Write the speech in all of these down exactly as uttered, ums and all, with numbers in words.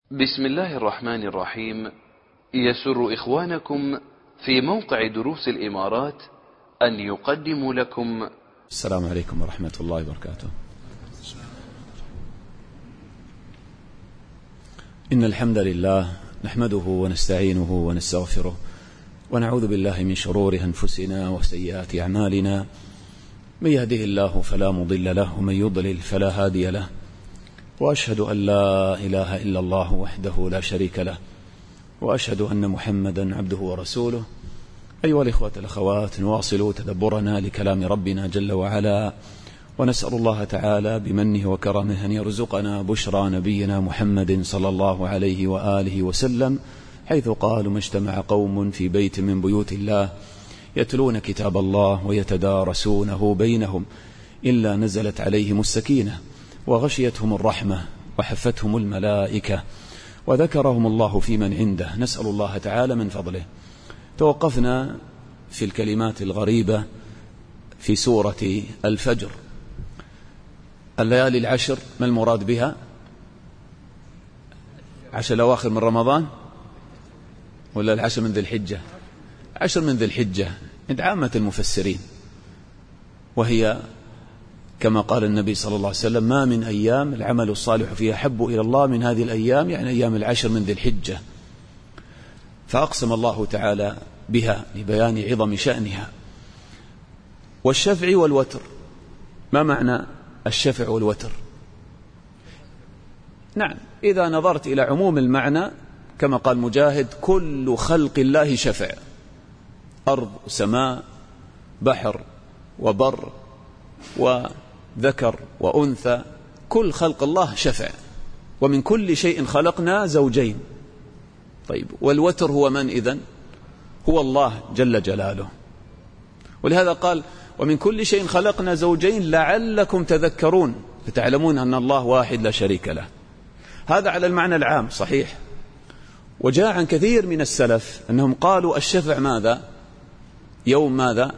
بسم الله الرحمن الرحيم. يسر إخوانكم في موقع دروس الإمارات أن يقدموا لكم. السلام عليكم ورحمة الله وبركاته. إن الحمد لله نحمده ونستعينه ونستغفره ونعوذ بالله من شرور أنفسنا وسيئات أعمالنا، من يهده الله فلا مضل له ومن يضلل فلا هادي له، وأشهد أن لا إله إلا الله وحده لا شريك له، وأشهد أن محمدا عبده ورسوله. أيها الإخوة الأخوات، نواصل تدبرنا لكلام ربنا جل وعلا، ونسأل الله تعالى بمنه وكرمه أن يرزقنا بشرى نبينا محمد صلى الله عليه وآله وسلم، حيث قال: ما اجتمع قوم في بيت من بيوت الله يتلون كتاب الله ويتدارسونه بينهم إلا نزلت عليهم السكينة وغشيتهم الرحمة وحفتهم الملائكة وذكرهم الله في من عنده. نسأل الله تعالى من فضله. توقفنا في الكلمات الغريبة في سورة الفجر. الليالي العشر ما المراد بها؟ عشر الأواخر من رمضان ولا العشر من ذي الحجة؟ عشر من ذي الحجة عند عامة المفسرين، وهي كما قال النبي صلى الله عليه وسلم: ما من أيام العمل الصالح فيها أحب إلى الله من هذه الأيام، يعني أيام العشر من ذي الحجة. فأقسم الله تعالى بها لبيان عظم شأنها. والشفع والوتر، ما معنى الشفع والوتر؟ نعم، إذا نظرت إلى عموم المعنى كما قال مجاهد: كل خلق الله شفع، أرض وسماء بحر وبر وذكر وأنثى، كل خلق الله شفع. ومن كل شيء خلقنا زوجين. طيب، والوتر هو من إذن؟ هو الله جل جلاله. ولهذا قال: ومن كل شيء خلقنا زوجين لعلكم تذكرون، فتعلمون أن الله واحد لا شريك له. هذا على المعنى العام صحيح. وجاء عن كثير من السلف أنهم قالوا الشفع ماذا؟ يوم ماذا؟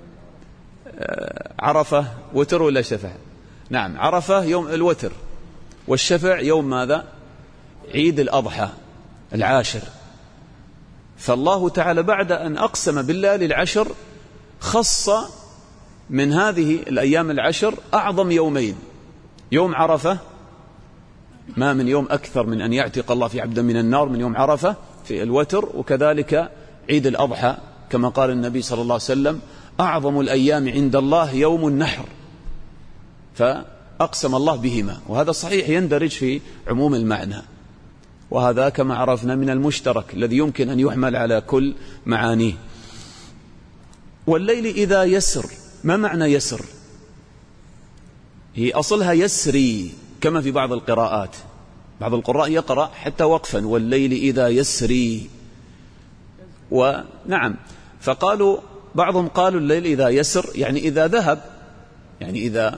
عرفة. وتر ولا شفع؟ نعم، عرفة يوم الوتر، والشفع يوم ماذا؟ عيد الأضحى العاشر. فالله تعالى بعد أن أقسم بالليالي العشر خص من هذه الأيام العشر أعظم يومين: يوم عرفة، ما من يوم أكثر من أن يعتق الله في عبد من النار من يوم عرفة في الوتر، وكذلك عيد الأضحى كما قال النبي صلى الله عليه وسلم: أعظم الأيام عند الله يوم النحر. فأقسم الله بهما، وهذا صحيح يندرج في عموم المعنى، وهذا كما عرفنا من المشترك الذي يمكن أن يحمل على كل معانيه. والليل إذا يسر، ما معنى يسر؟ هي أصلها يسري كما في بعض القراءات، بعض القراء يقرأ حتى وقفا: والليل إذا يسري. ونعم، فقالوا بعضهم قالوا الليل إذا يسر يعني إذا ذهب، يعني إذا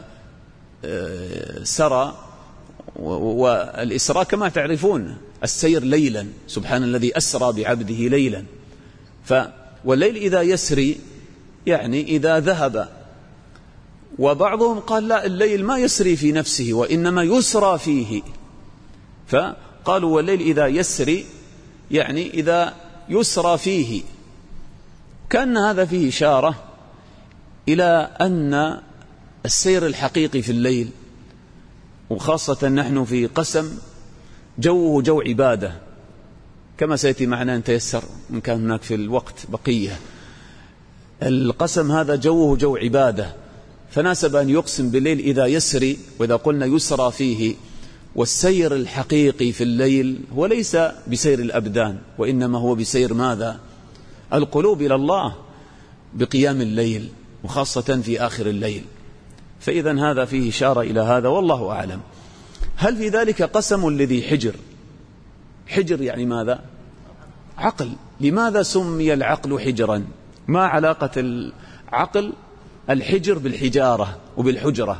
سرى. والإسراء كما تعرفون السير ليلا، سبحان الذي أسرى بعبده ليلا. والليل إذا يسري يعني إذا ذهب. وبعضهم قال لا، الليل ما يسري في نفسه وإنما يسرى فيه، فقالوا والليل إذا يسري يعني إذا يسرى فيه. كأن هذا فيه إشارة إلى أن السير الحقيقي في الليل، وخاصة نحن في قسم جوه جو عبادة كما سيأتي معنا أن تيسر إن كان هناك في الوقت بقية. القسم هذا جوه جو عبادة، فناسب أن يقسم بالليل إذا يسري، وإذا قلنا يسرى فيه. والسير الحقيقي في الليل هو ليس بسير الأبدان، وإنما هو بسير ماذا؟ القلوب إلى الله بقيام الليل، وخاصة في آخر الليل. فإذا هذا فيه إشارة إلى هذا، والله أعلم. هل في ذلك قسم لذي حجر؟ حجر يعني ماذا؟ عقل. لماذا سمي العقل حجرا؟ ما علاقة العقل الحجر بالحجارة وبالحجرة؟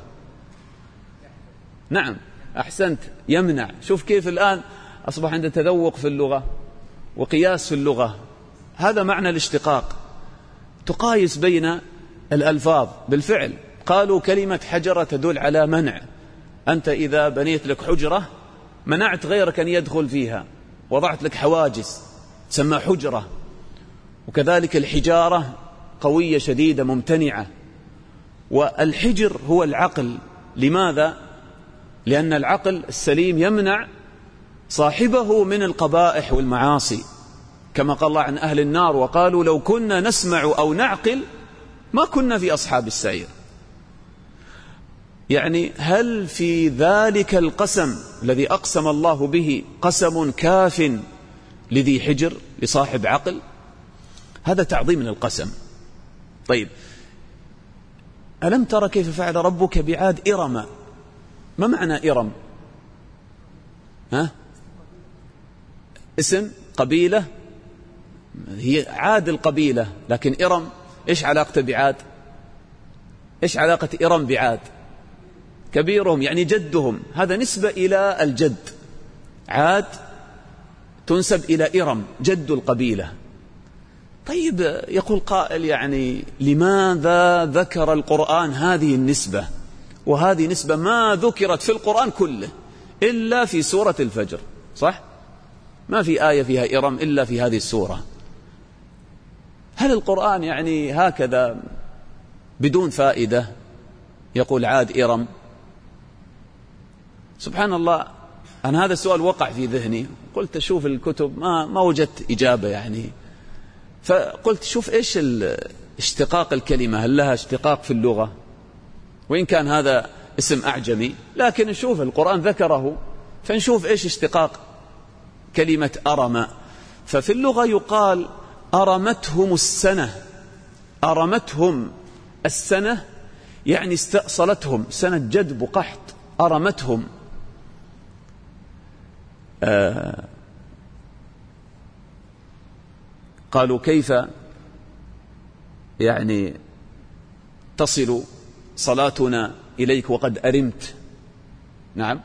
نعم، أحسنت، يمنع. شوف كيف الآن أصبح عند تذوق في اللغة وقياس في اللغة. هذا معنى الاشتقاق، تقايس بين الألفاظ بالفعل. قالوا كلمة حجرة تدل على منع. أنت إذا بنيت لك حجرة منعت غيرك أن يدخل فيها، وضعت لك حواجز تسمى حجرة. وكذلك الحجارة قوية شديدة ممتنعة. والحجر هو العقل. لماذا؟ لأن العقل السليم يمنع صاحبه من القبائح والمعاصي، كما قال الله عن أهل النار: وقالوا لو كنا نسمع أو نعقل ما كنا في أصحاب السعير. يعني هل في ذلك القسم الذي أقسم الله به قسم كاف لذي حجر لصاحب عقل؟ هذا تعظيم من القسم. طيب، ألم تر كيف فعل ربك بعاد إرم؟ ما معنى إرم؟ ها؟ اسم قبيلة، هي عاد القبيلة، لكن إرم إيش علاقته بعاد؟ إيش علاقة إرم بعاد؟ كبيرهم يعني جدهم، هذا نسبة إلى الجد. عاد تنسب إلى إرم جد القبيلة. طيب، يقول قائل يعني لماذا ذكر القرآن هذه النسبة؟ وهذه نسبة ما ذكرت في القرآن كله إلا في سورة الفجر، صح؟ ما في آية فيها إرم إلا في هذه السورة. هل القرآن يعني هكذا بدون فائدة يقول عاد إرم؟ سبحان الله. أنا هذا السؤال وقع في ذهني، قلت أشوف الكتب ما ما وجدت إجابة يعني. فقلت شوف إيش اشتقاق الكلمة، هل لها اشتقاق في اللغة؟ وإن كان هذا اسم أعجمي، لكن نشوف القرآن ذكره، فنشوف إيش اشتقاق كلمة أرم. ففي اللغة يقال أرمتهم السنة. أرمتهم السنة يعني استأصلتهم، سنة جدب وقحط، أرمتهم. آه قالوا كيف يعني تصل صلاتنا إليك وقد أرمت؟ نعم.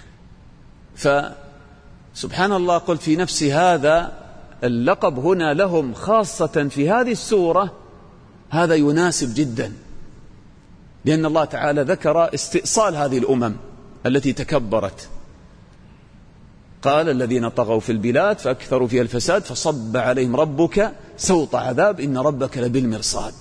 فسبحان الله، قلت في نفسي هذا اللقب هنا لهم خاصة في هذه السورة هذا يناسب جدا، لأن الله تعالى ذكر استئصال هذه الأمم التي تكبرت. قال الذين طغوا في البلاد فأكثروا فيها الفساد فصب عليهم ربك سوط عذاب إن ربك لبالمرصاد.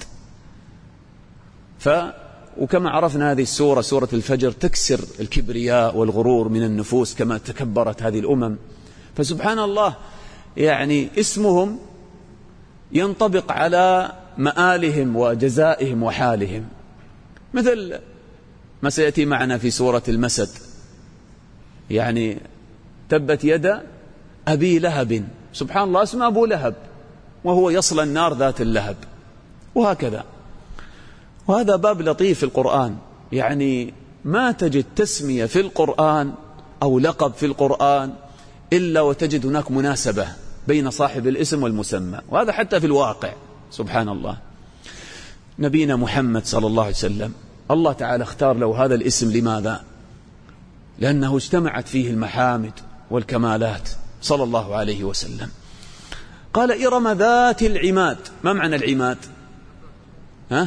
ف وكما عرفنا هذه السورة سورة الفجر تكسر الكبرياء والغرور من النفوس كما تكبرت هذه الأمم. فسبحان الله، يعني اسمهم ينطبق على مآلهم وجزائهم وحالهم، مثل ما سيأتي معنا في سورة المسد، يعني تبت يد أبي لهب. سبحان الله، اسمه أبو لهب وهو يصلى النار ذات اللهب، وهكذا. وهذا باب لطيف في القرآن، يعني ما تجد تسمية في القرآن أو لقب في القرآن إلا وتجد هناك مناسبة بين صاحب الاسم والمسمى، وهذا حتى في الواقع. سبحان الله. نبينا محمد صلى الله عليه وسلم الله تعالى اختار له هذا الاسم. لماذا؟ لأنه اجتمعت فيه المحامد والكمالات صلى الله عليه وسلم. قال إرم ذات العماد. ما معنى العماد؟ ها؟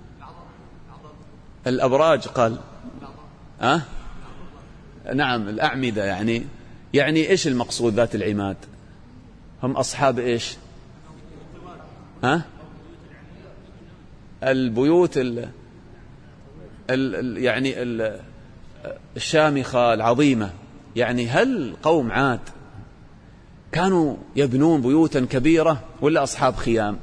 الأبراج قال. ها؟ نعم، الأعمدة. يعني يعني إيش المقصود ذات العماد؟ هم أصحاب إيش؟ ها؟ البيوت ال ال يعني ال الشامخة العظيمة. يعني هل قوم عاد كانوا يبنون بيوتا كبيرة ولا أصحاب خيام؟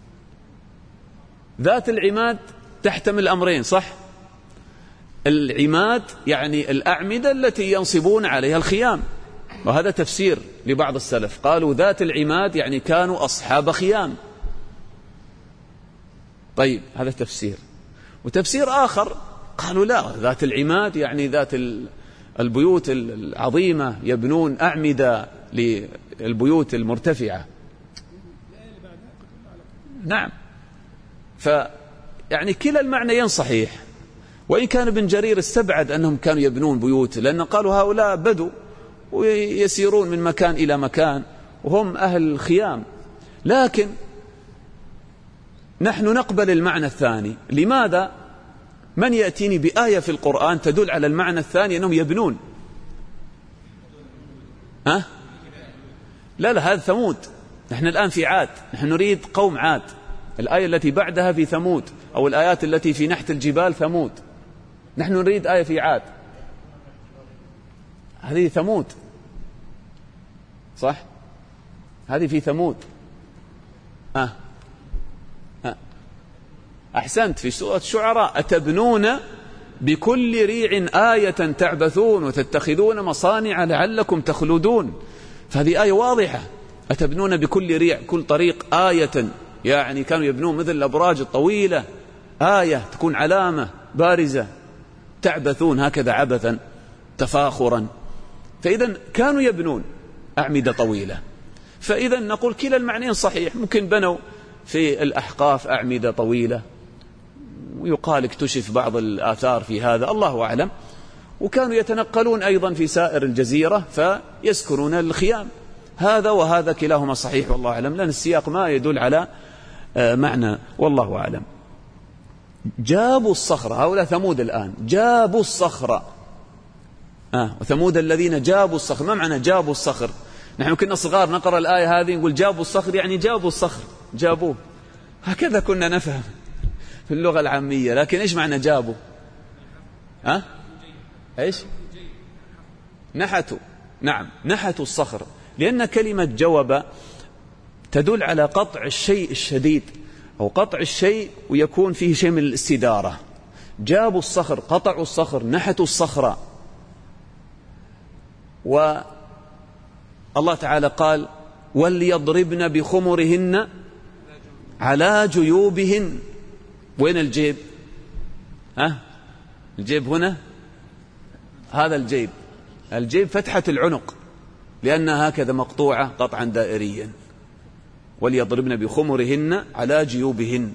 ذات العماد تحتمل أمرين، صح؟ العماد يعني الأعمدة التي ينصبون عليها الخيام، وهذا تفسير لبعض السلف، قالوا ذات العماد يعني كانوا أصحاب خيام. طيب، هذا تفسير. وتفسير آخر قالوا لا، ذات العماد يعني ذات البيوت العظيمة، يبنون أعمدة للبيوت المرتفعة. نعم. فيعني كلا المعنيين صحيح، وإن كان ابن جرير استبعد أنهم كانوا يبنون بيوت، لأن قالوا هؤلاء بدوا ويسيرون من مكان إلى مكان وهم أهل الخيام. لكن نحن نقبل المعنى الثاني. لماذا؟ من يأتيني بآية في القرآن تدل على المعنى الثاني أنهم يبنون؟ ها؟ لا لا، هذا ثمود. نحن الآن في عاد، نحن نريد قوم عاد. الآية التي بعدها في ثمود، أو الآيات التي في نحت الجبال ثمود. نحن نريد آية في عاد، هذه ثمود صح؟ هذه في ثمود. أه. أه. أحسنت، في سورة الشعراء: أتبنون بكل ريع آية تعبثون وتتخذون مصانع لعلكم تخلدون. فهذه آية واضحة. أتبنون بكل ريع، كل طريق آية، يعني كانوا يبنون مثل الأبراج الطويلة، آية تكون علامة بارزة. تعبثون هكذا عبثا تفاخرا. فإذا كانوا يبنون أعمدة طويلة. فإذا نقول كلا المعنيين صحيح. ممكن بنوا في الأحقاف أعمدة طويلة، ويقال اكتشف بعض الآثار في هذا، الله أعلم. وكانوا يتنقلون أيضا في سائر الجزيرة فيسكنون الخيام. هذا وهذا كلاهما صحيح والله أعلم، لأن السياق ما يدل على معنى، والله أعلم. جابوا الصخرة، هؤلاء ثمود الآن جابوا الصخرة. آه وثمود الذين جابوا الصخر. ما معنى جابوا الصخر؟ نحن كنا صغار نقرأ الآية هذه نقول جابوا الصخر، يعني جابوا الصخر، جابوه. هكذا كنا نفهم في اللغة العامية. لكن إيش معنى جابوا؟ ها؟ أه؟ إيش؟ نحتوا. نعم، نحتوا الصخر، لأن كلمة جوب تدل على قطع الشيء الشديد، أو قطع الشيء ويكون فيه شيء من الاستدارة. جابوا الصخر، قطعوا الصخر، نحتوا الصخرة. والله تعالى قال: وليضربن بخمرهن على جيوبهن. وين الجيب؟ ها؟ الجيب هنا، هذا الجيب. الجيب فتحة العنق، لأنها هكذا مقطوعة قطعا دائريا. وليضربن بخمرهن على جيوبهن،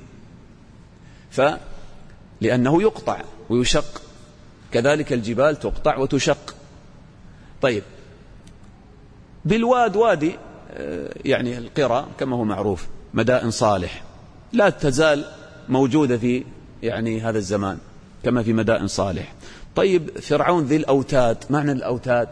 فلأنه يقطع ويشق، كذلك الجبال تقطع وتشق. طيب، بالواد وادي يعني القرى كما هو معروف، مدائن صالح لا تزال موجودة في يعني هذا الزمان كما في مدائن صالح. طيب، فرعون ذي الأوتاد، معنى الأوتاد؟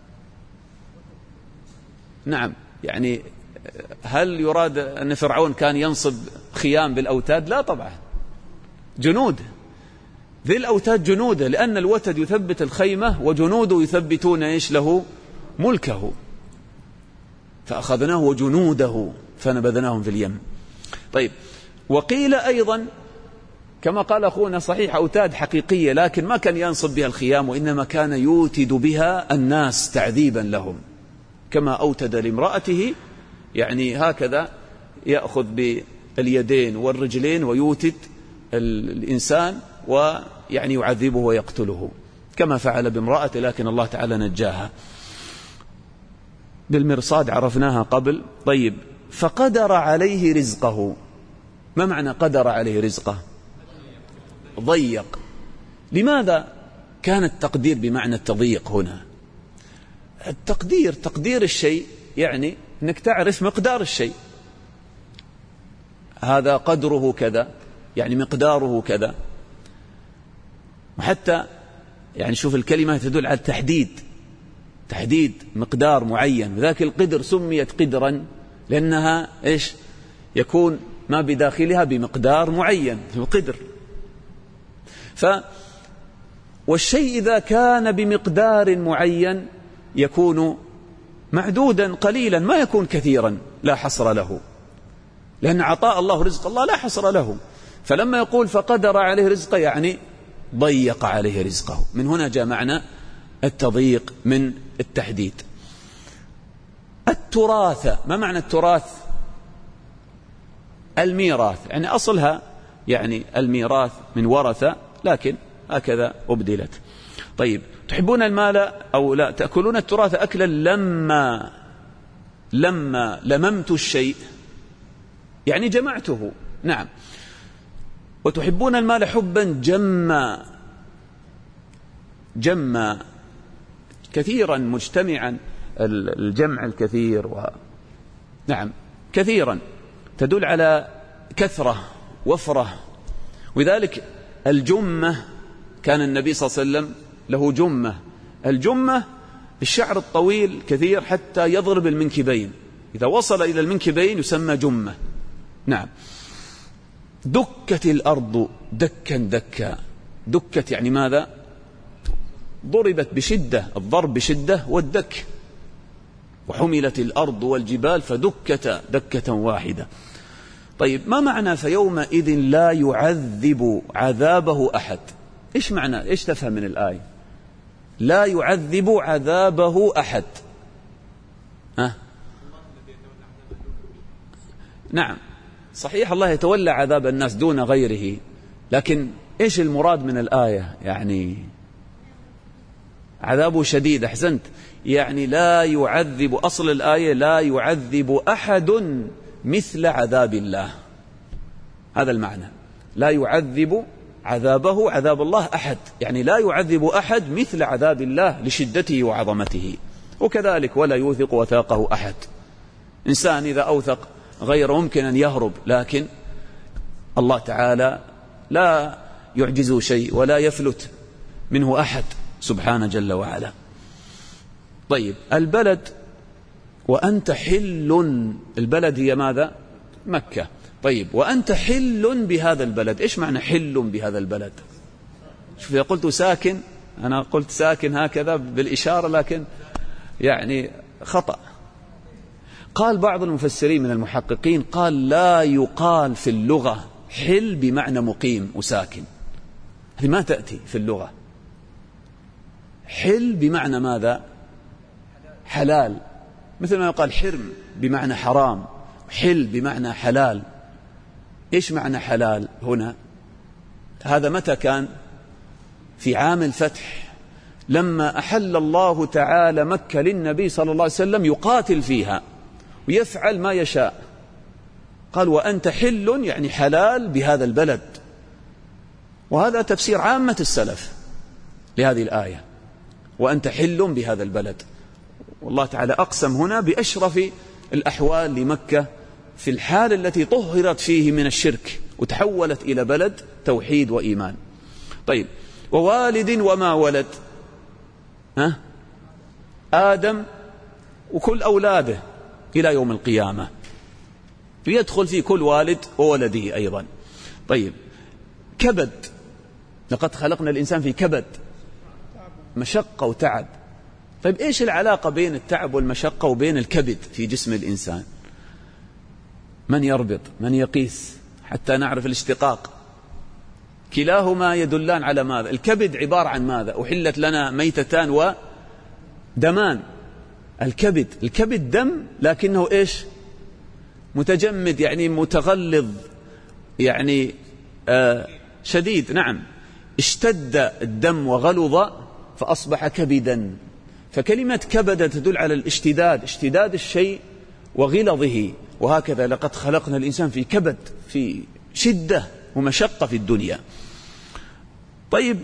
نعم، يعني هل يراد أن فرعون كان ينصب خيام بالأوتاد؟ لا طبعا، جنود. ذي الأوتاد جنوده، لأن الوتد يثبت الخيمة وجنوده يثبتون إيش له؟ ملكه. فأخذناه وجنوده فنبذناهم في اليم. طيب، وقيل أيضا كما قال أخونا صحيح أوتاد حقيقية، لكن ما كان ينصب بها الخيام، وإنما كان يوتد بها الناس تعذيبا لهم، كما أوتد لامرأته، يعني هكذا يأخذ باليدين والرجلين ويوتد الإنسان ويعني يعذبه ويقتله، كما فعل بامرأته، لكن الله تعالى نجاها. بالمرصاد عرفناها قبل. طيب، فقدر عليه رزقه. ما معنى قدر عليه رزقه؟ ضيق. لماذا كان التقدير بمعنى التضييق هنا؟ التقدير، تقدير الشيء يعني أنك تعرف مقدار الشيء، هذا قدره كذا، يعني مقداره كذا. وحتى يعني شوف الكلمة تدل على التحديد، تحديد مقدار معين. ذاك القدر سميت قدرا لأنها إيش؟ يكون ما بداخلها بمقدار معين في القدر. ف والشيء إذا كان بمقدار معين يكون معدودا قليلا، ما يكون كثيرا لا حصر له، لأن عطاء الله رزق الله لا حصر له. فلما يقول فقدر عليه رزقه يعني ضيق عليه رزقه. من هنا جاء معنى التضييق من التحديد. التراث، ما معنى التراث؟ الميراث، يعني أصلها يعني الميراث من ورثة، لكن هكذا أبدلت. طيب، تحبون المال أو لا تأكلون التراث أكلا لما لما لممت الشيء، يعني جمعته. نعم. وتحبون المال حبا جما، جما كثيرا مجتمعا، الجمع الكثير و... نعم كثيرا تدل على كثرة وفرة. وذلك الجمة، كان النبي صلى الله عليه وسلم له جمة. الجمة الشعر الطويل كثير حتى يضرب المنكبين، إذا وصل إلى المنكبين يسمى جمة. نعم. دكت الأرض دكا دكا. دكت يعني ماذا؟ ضربت بشدة، الضرب بشدة والدك. وحملت الأرض والجبال فدكتا دكة واحدة. طيب ما معنى فيومئذ لا يعذب عذابه أحد؟ إيش معنى؟ إيش تفهم من الآية؟ لا يعذب عذابه أحد. أه؟ نعم صحيح، الله يتولى عذاب الناس دون غيره، لكن إيش المراد من الآية؟ يعني عذابه شديد. أحسنت، يعني لا يعذب، أصل الآية لا يعذب أحد مثل عذاب الله، هذا المعنى. لا يعذب عذابه عذاب الله أحد، يعني لا يعذب أحد مثل عذاب الله لشدته وعظمته. وكذلك ولا يوثق وثاقه أحد. إنسان إذا أوثق غير ممكن أن يهرب، لكن الله تعالى لا يعجزه شيء ولا يفلت منه أحد سبحانه جل وعلا. طيب البلد، وأنت حل، البلد هي ماذا؟ مكة. طيب وأنت حل بهذا البلد، إيش معنى حل بهذا البلد؟ شوف، إذا قلت ساكن، أنا قلت ساكن هكذا بالإشارة لكن يعني خطأ. قال بعض المفسرين من المحققين قال لا يقال في اللغة حل بمعنى مقيم وساكن، هذه ما تأتي في اللغة. حل بمعنى ماذا؟ حلال، مثل ما يقال حرم بمعنى حرام، حل بمعنى حلال. إيش معنى حلال هنا؟ هذا متى كان؟ في عام الفتح، لما أحل الله تعالى مكة للنبي صلى الله عليه وسلم يقاتل فيها ويفعل ما يشاء. قال وأنت حل يعني حلال بهذا البلد، وهذا تفسير عامة السلف لهذه الآية، وأنت حل بهذا البلد. والله تعالى أقسم هنا بأشرف الأحوال لمكة في الحال التي طهرت فيه من الشرك وتحولت إلى بلد توحيد وإيمان. طيب ووالد وما ولد، ها؟ آدم وكل أولاده إلى يوم القيامة، يدخل في كل والد وولده أيضا. طيب كبد، لقد خلقنا الإنسان في كبد، مشقة وتعب. طيب إيش العلاقة بين التعب والمشقة وبين الكبد في جسم الإنسان؟ من يربط؟ من يقيس حتى نعرف الاشتقاق؟ كلاهما يدلان على ماذا؟ الكبد عبارة عن ماذا؟ أحلت لنا ميتتان ودمان. الكبد، الكبد دم لكنه إيش؟ متجمد، يعني متغلظ، يعني آه شديد. نعم، اشتد الدم وغلظ فأصبح كبدا. فكلمة كبد تدل على الاشتداد، اشتداد الشيء وغلظه. وهكذا لقد خلقنا الإنسان في كبد، في شدة ومشقة في الدنيا. طيب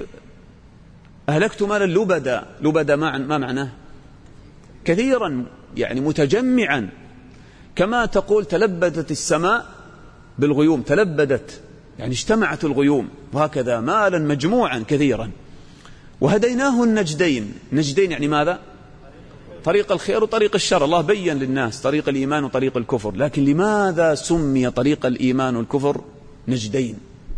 أهلكت مالا لبدا، لبدا ما معناه؟ كثيرا، يعني متجمعا، كما تقول تلبدت السماء بالغيوم، تلبدت يعني اجتمعت الغيوم. وهكذا مالا مجموعا كثيرا. وهديناه النجدين، نجدين يعني ماذا؟ طريق الخير وطريق الشر. الله بين للناس طريق الإيمان وطريق الكفر، لكن لماذا سمي طريق الإيمان والكفر نجدين؟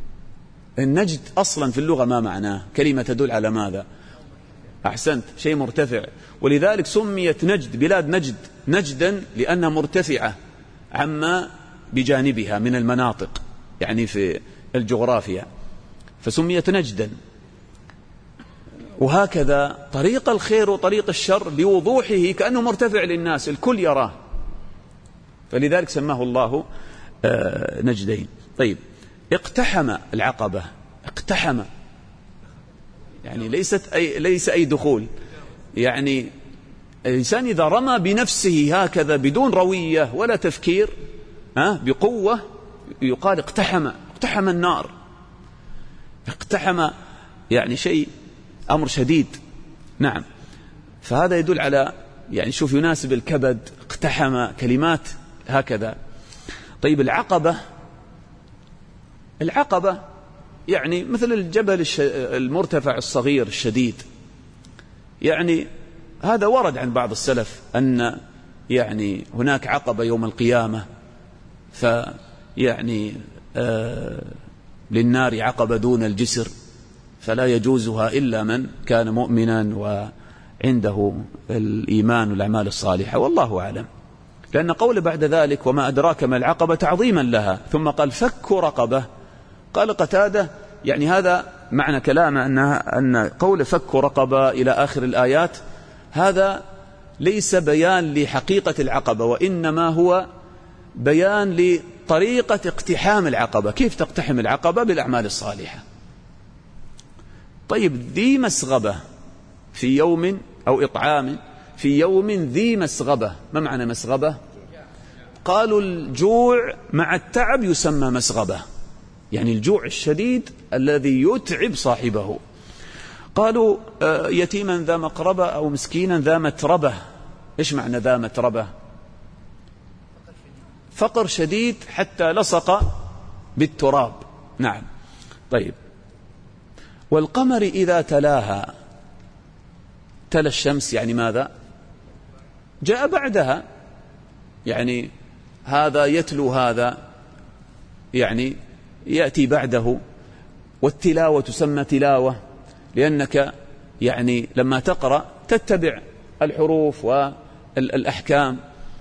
النجد أصلا في اللغة ما معناه؟ كلمة تدل على ماذا؟ أحسنت، شيء مرتفع. ولذلك سميت نجد، بلاد نجد، نجدا لأنها مرتفعة عما بجانبها من المناطق، يعني في الجغرافيا، فسميت نجدا. وهكذا طريق الخير وطريق الشر بوضوحه كأنه مرتفع للناس، الكل يراه، فلذلك سماه الله نجدين. طيب اقتحم العقبة، اقتحم يعني ليست أي ليس أي دخول، يعني الإنسان إذا رمى بنفسه هكذا بدون روية ولا تفكير، ها بقوة، يقال اقتحم، اقتحم النار. اقتحم يعني شيء أمر شديد. نعم، فهذا يدل على، يعني شوف، يناسب الكبد، اقتحم، كلمات هكذا. طيب العقبة، العقبة يعني مثل الجبل المرتفع الصغير الشديد، يعني هذا ورد عن بعض السلف أن يعني هناك عقبة يوم القيامة، فيعني آه للنار عقبة دون الجسر فلا يجوزها إلا من كان مؤمنا وعنده الإيمان والأعمال الصالحة، والله أعلم. لأن قول بعد ذلك وما أدراك ما العقبة تعظيما لها، ثم قال فك رقبة. قال قتادة يعني هذا معنى كلامه أنها أن قول فك رقبة إلى آخر الآيات هذا ليس بيان لحقيقة العقبة، وإنما هو بيان لطريقة اقتحام العقبة، كيف تقتحم العقبة بالأعمال الصالحة. طيب ذي مسغبة في يوم أو إطعام في يوم ذي مسغبة، ما معنى مسغبة؟ قالوا الجوع مع التعب يسمى مسغبة، يعني الجوع الشديد الذي يتعب صاحبه. قالوا يتيما ذا مقربة أو مسكينا ذا متربة. إيش معنى ذا متربة؟ فقر شديد حتى لصق بالتراب. نعم. طيب والقمر إذا تلاها، تلا الشمس يعني ماذا؟ جاء بعدها، يعني هذا يتلو هذا يعني يأتي بعده. والتلاوة تسمى تلاوة لأنك يعني لما تقرأ تتبع الحروف والأحكام،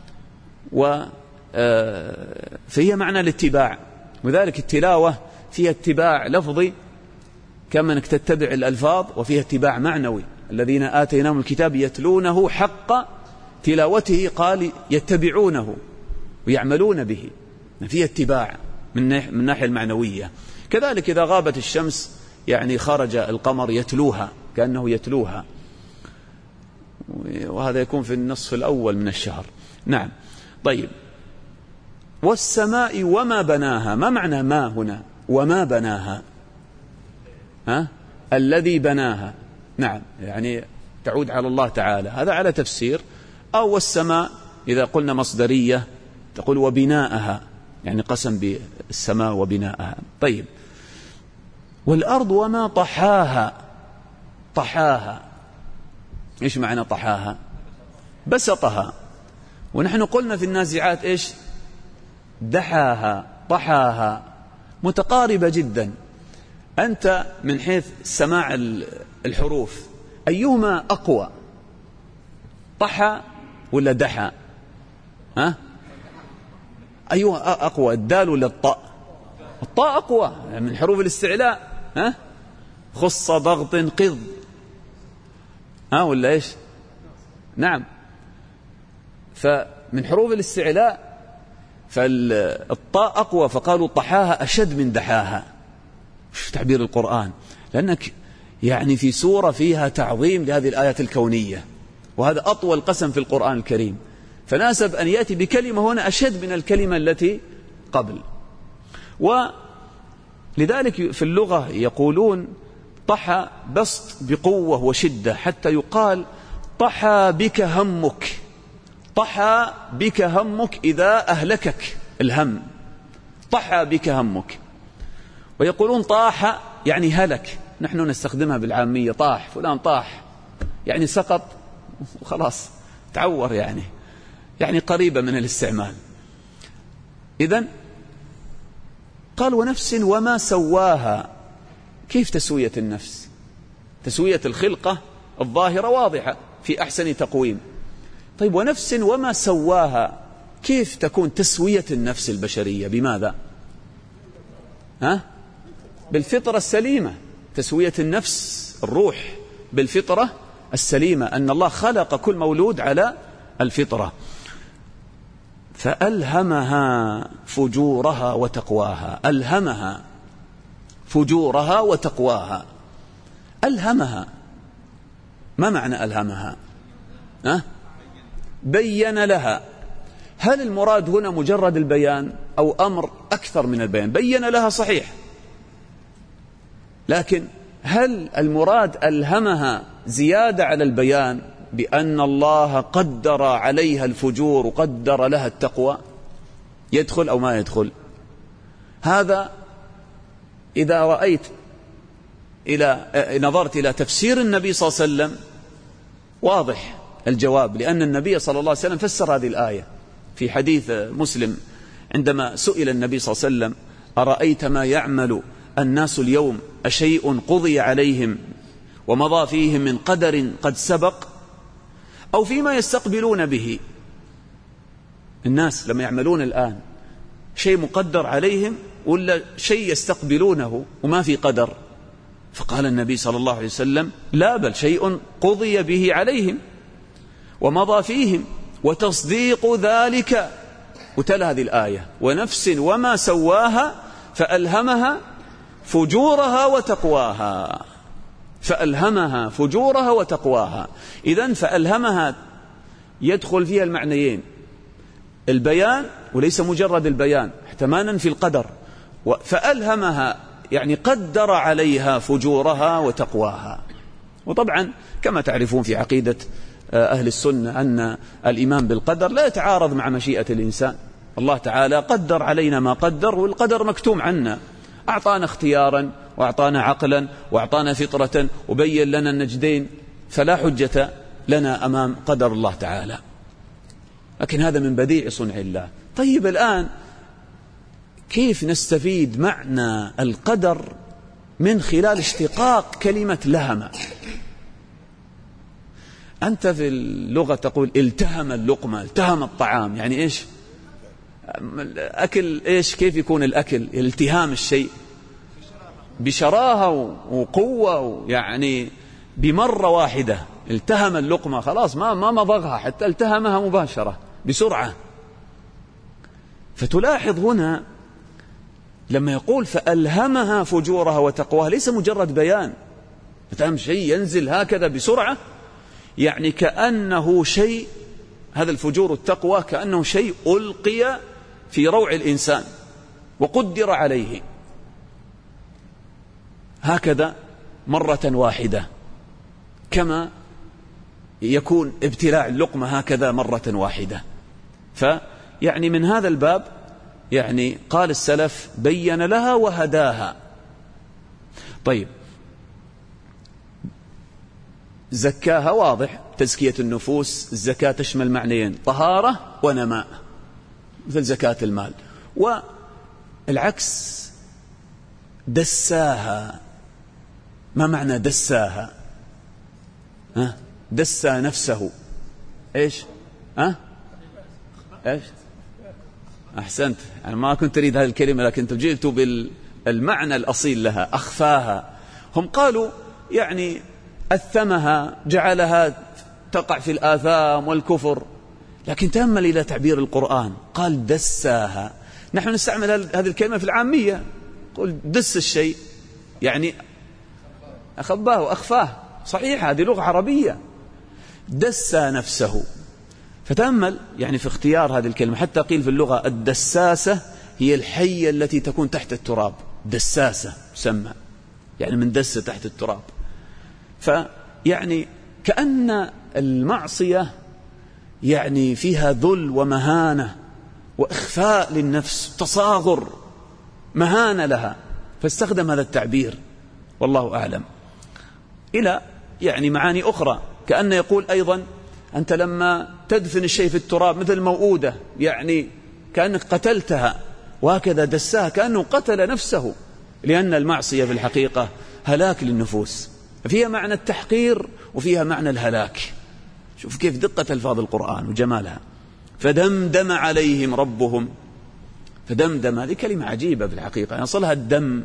فهي معنى الاتباع. وذلك التلاوة فيها اتباع لفظي كما أنك تتبع الألفاظ، وفيها اتباع معنوي. الذين آتيناهم الكتاب يتلونه حق تلاوته، قال يتبعونه ويعملون به، فيها اتباع من الناحية المعنوية. كذلك إذا غابت الشمس يعني خرج القمر يتلوها كأنه يتلوها، وهذا يكون في النصف الأول من الشهر. نعم. طيب والسماء وما بناها، ما معنى ما هنا؟ وما بناها، ها؟ الذي بناها. نعم، يعني تعود على الله تعالى، هذا على تفسير. أو والسماء إذا قلنا مصدرية تقول وبناءها، يعني قسم بالسماء وبناءها. طيب والأرض وما طحاها. طحاها إيش معنى طحاها؟ بسطها. ونحن قلنا في النازعات إيش؟ دحاها طحاها، متقاربة جدا. أنت من حيث سماع الحروف أيهما أقوى، طحى ولا دحى؟ ها؟ أيها أقوى، الدال ولا الطاء؟ الطاء أقوى من حروف الاستعلاء. ها؟ خص ضغط قض، ها ولا إيش؟ نعم. فمن حروف الاستعلاء فالطاء أقوى، فقالوا طحاها أشد من دحاها. شوف تعبير القرآن، لأنك يعني في سورة فيها تعظيم لهذه الآيات الكونية، وهذا أطول قسم في القرآن الكريم، فناسب أن يأتي بكلمة هنا أشد من الكلمة التي قبل. ولذلك في اللغة يقولون طحى بسط بقوة وشدة، حتى يقال طحى بك همك. طحى بك همك إذا أهلكك الهم، طحى بك همك. ويقولون طاح يعني هلك، نحن نستخدمها بالعامية، طاح فلان طاح يعني سقط وخلاص تعور، يعني يعني قريبة من الاستعمال. إذن قال ونفس وما سواها. كيف تسوية النفس؟ تسوية الخلقة الظاهرة واضحة في أحسن تقويم. طيب ونفس وما سواها، كيف تكون تسوية النفس البشرية؟ بماذا؟ ها؟ بالفطرة السليمة. تسوية النفس الروح بالفطرة السليمة، أن الله خلق كل مولود على الفطرة. فألهمها فجورها وتقواها. ألهمها فجورها وتقواها. ألهمها، ما معنى ألهمها؟ أه؟ بين لها. هل المراد هنا مجرد البيان أو أمر أكثر من البيان؟ بين لها صحيح، لكن هل المراد ألهمها زيادة على البيان بأن الله قدر عليها الفجور وقدر لها التقوى؟ يدخل أو ما يدخل؟ هذا إذا رأيت إلى نظرت إلى تفسير النبي صلى الله عليه وسلم واضح، الجواب، لأن النبي صلى الله عليه وسلم فسر هذه الآية في حديث مسلم عندما سئل النبي صلى الله عليه وسلم: أرأيت ما يعمل الناس اليوم أشيء قضي عليهم ومضى فيهم من قدر قد سبق أو فيما يستقبلون به؟ الناس لما يعملون الآن شيء مقدر عليهم ولا شيء يستقبلونه وما في قدر؟ فقال النبي صلى الله عليه وسلم: لا، بل شيء قضي به عليهم ومضى فيهم وتصديق ذلك. وتلا هذه الآية: ونفس وما سواها فألهمها فجورها وتقواها. فألهمها فجورها وتقواها. إذن فألهمها يدخل فيها المعنيين: البيان وليس مجرد البيان، احتمالا في القدر. فألهمها يعني قدر عليها فجورها وتقواها. وطبعا كما تعرفون في عقيدة أهل السنة أن الإيمان بالقدر لا يتعارض مع مشيئة الإنسان. الله تعالى قدر علينا ما قدر، والقدر مكتوم عنا، أعطانا اختيارا وأعطانا عقلا وأعطانا فطرة وبين لنا النجدين، فلا حجة لنا أمام قدر الله تعالى. لكن هذا من بديع صنع الله. طيب الآن كيف نستفيد معنى القدر من خلال اشتقاق كلمة لهم؟ أنت في اللغة تقول التهم اللقمة، التهم الطعام، يعني إيش؟ أكل إيش؟ كيف يكون الأكل؟ التهام الشيء بشراهة وقوة، يعني بمرة واحدة التهم اللقمة، خلاص ما ما مضغها، حتى التهمها مباشرة بسرعة. فتلاحظ هنا لما يقول فألهمها فجورها وتقواها ليس مجرد بيان، فتهم شيء ينزل هكذا بسرعة، يعني كأنه شيء، هذا الفجور والتقوى كأنه شيء ألقي في روع الإنسان وقدر عليه هكذا مرة واحدة، كما يكون ابتلاع اللقمة هكذا مرة واحدة. فيعني من هذا الباب يعني قال السلف: بين لها وهداها. طيب، زكاها واضح، تزكية النفوس. الزكاة تشمل معنيين: طهارة ونماء، مثل زكاة المال. والعكس دساها. ما معنى دساها؟ ها؟ دسى نفسه. ايش؟ ها؟ ايش؟ احسنت، انا ما كنت اريد هذه الكلمة، لكن جئت بالمعنى الاصيل لها: اخفاها. هم قالوا يعني أثمها، جعلها تقع في الآثام والكفر، لكن تأمل إلى تعبير القرآن، قال دساها. نحن نستعمل هذه الكلمة في العامية، قل دس الشيء، يعني أخباه وأخفاه، صحيح هذه لغة عربية. دسى نفسه. فتأمل يعني في اختيار هذه الكلمة، حتى قيل في اللغة الدساسة هي الحية التي تكون تحت التراب، دساسة سمى، يعني من دس تحت التراب. فيعني كأن المعصية يعني فيها ذل ومهانة وإخفاء للنفس، تصاغر، مهانة لها، فاستخدم هذا التعبير والله أعلم. إلى يعني معاني أخرى، كأن يقول أيضا: أنت لما تدفن الشيء في التراب مثل موؤودة، يعني كأنك قتلتها، وهكذا دساها كأنه قتل نفسه، لأن المعصية في الحقيقة هلاك للنفوس، فيها معنى التحقير وفيها معنى الهلاك. شوف كيف دقة ألفاظ القرآن وجمالها. فدمدم عليهم ربهم. فدمدم هذه كلمة عجيبة في الحقيقة، يصلها الدم،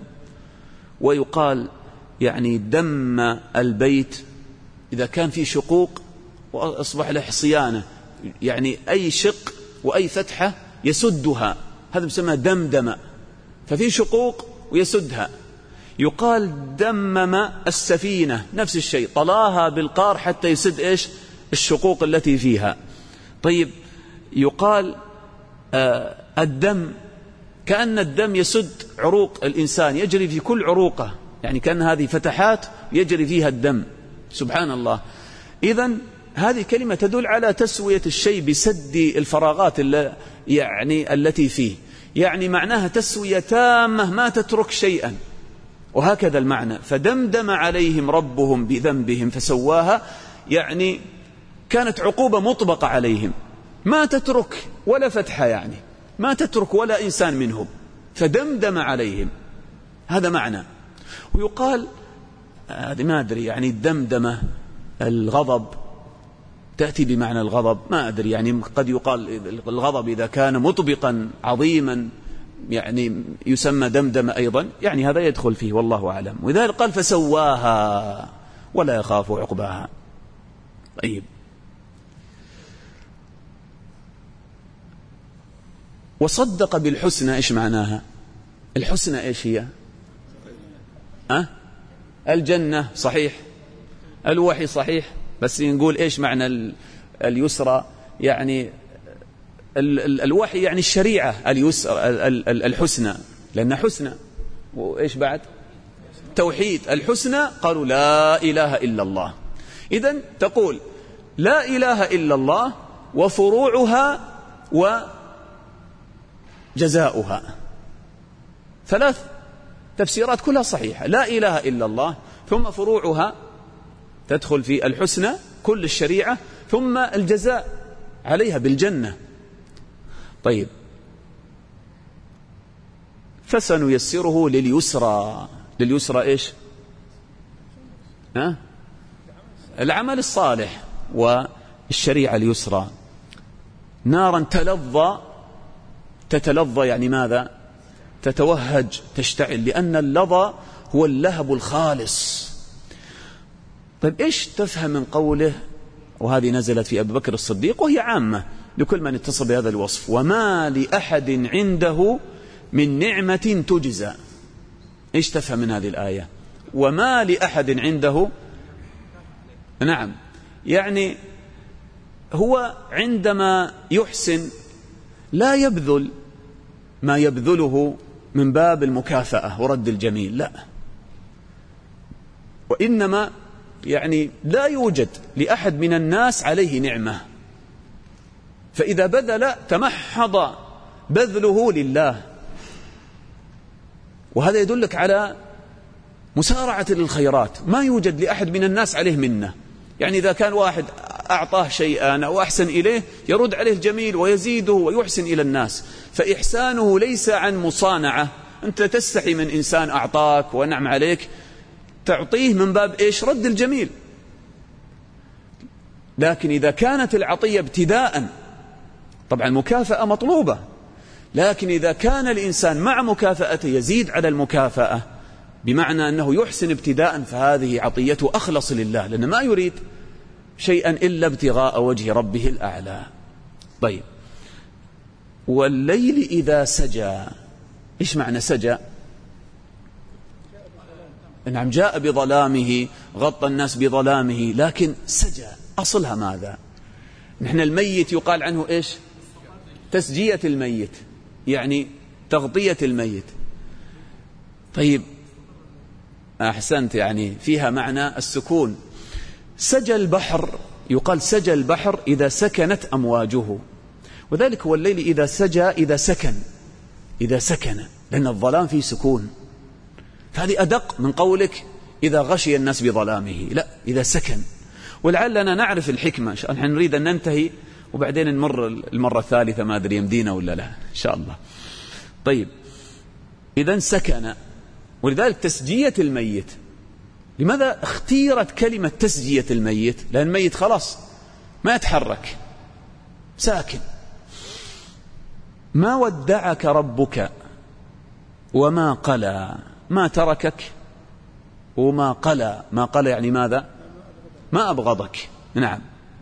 ويقال يعني دم البيت إذا كان في شقوق وأصبح له صيانة، يعني أي شق وأي فتحة يسدها، هذا يسمى دمدم. ففي شقوق ويسدها. يقال دمم السفينة، نفس الشيء، طلاها بالقار حتى يسد إيش؟ الشقوق التي فيها. طيب، يقال آه الدم، كأن الدم يسد عروق الإنسان، يجري في كل عروقه، يعني كأن هذه فتحات يجري فيها الدم. سبحان الله. إذن هذه كلمة تدل على تسوية الشيء بسد الفراغات يعني التي فيه، يعني معناها تسوية تامة ما تترك شيئا. وهكذا المعنى: فدمدم عليهم ربهم بذنبهم فسواها، يعني كانت عقوبة مطبقة عليهم، ما تترك ولا فتحة، يعني ما تترك ولا إنسان منهم، فدمدم عليهم. هذا معنى. ويقال هذه ما أدري يعني الدمدمة الغضب تأتي بمعنى الغضب، ما أدري يعني قد يقال الغضب إذا كان مطبقا عظيما يعني يسمى دمدم أيضا، يعني هذا يدخل فيه والله أعلم. وإذا قال فسواها ولا يخاف عقباها. طيب، وصدق بالحسنى إيش معناها؟ الحسنى إيش هي؟ أه؟ الجنة صحيح، الوحي صحيح، بس نقول إيش معنى اليسرى؟ يعني ال ال الوحي يعني الشريعة، اليسرى الحسنى لأن حسنى. وإيش بعد؟ توحيد. الحسنى قالوا لا إله إلا الله. إذن تقول لا إله إلا الله وفروعها وجزاؤها، ثلاث تفسيرات كلها صحيحة. لا إله إلا الله، ثم فروعها تدخل في الحسنى كل الشريعة، ثم الجزاء عليها بالجنة. طيب، فسنيسره لليسرى. لليسرى إيش؟ ها؟ العمل الصالح والشريعة اليسرى. نارا تلظى، تتلظى يعني ماذا؟ تتوهج، تشتعل، لأن اللظى هو اللهب الخالص. طيب إيش تفهم من قوله؟ وهذه نزلت في أبي بكر الصديق وهي عامة لكل من اتصل بهذا الوصف: وما لأحد عنده من نعمة تجزى. إيش تفهم من هذه الآية؟ وما لأحد عنده، نعم، يعني هو عندما يحسن لا يبذل ما يبذله من باب المكافأة ورد الجميل، لا، وإنما يعني لا يوجد لأحد من الناس عليه نعمة، فإذا بذل تمحض بذله لله. وهذا يدلك على مسارعة للخيرات. ما يوجد لأحد من الناس عليه منة، يعني إذا كان واحد أعطاه شيئا أو أحسن إليه يرد عليه الجميل ويزيده ويحسن إلى الناس، فإحسانه ليس عن مصانعة. أنت تستحي من إنسان أعطاك ونعم عليك، تعطيه من باب إيش؟ رد الجميل. لكن إذا كانت العطية ابتداء، طبعا مكافأة مطلوبة، لكن إذا كان الإنسان مع مكافأته يزيد على المكافأة بمعنى أنه يحسن ابتداء، فهذه عطيته أخلص لله، لأنه ما يريد شيئا إلا ابتغاء وجه ربه الأعلى. طيب، والليل إذا سجى، إيش معنى سجى؟ نعم، جاء بظلامه، غطى الناس بظلامه، لكن سجى أصلها ماذا؟ نحن الميت يقال عنه إيش؟ تسجية الميت، يعني تغطية الميت. طيب، أحسنت، يعني فيها معنى السكون. سجى البحر، يقال سجى البحر إذا سكنت أمواجه، وذلك هو الليل إذا سجى، إذا سكن، إذا سكن، لأن الظلام فيه سكون. فهذه أدق من قولك إذا غشي الناس بظلامه، لا، إذا سكن. ولعلنا نعرف الحكمة. نحن نريد أن ننتهي وبعدين نمر المرة الثالثة، ما أدري يمدينا ولا لا، إن شاء الله. طيب، إذن سكن. ولذلك تسجية الميت، لماذا اختيرت كلمة تسجية الميت؟ لأن الميت خلاص ما يتحرك، ساكن. ما ودعك ربك وما قلى، ما تركك وما قلى. ما قلى يعني ماذا؟ ما أبغضك. نعم.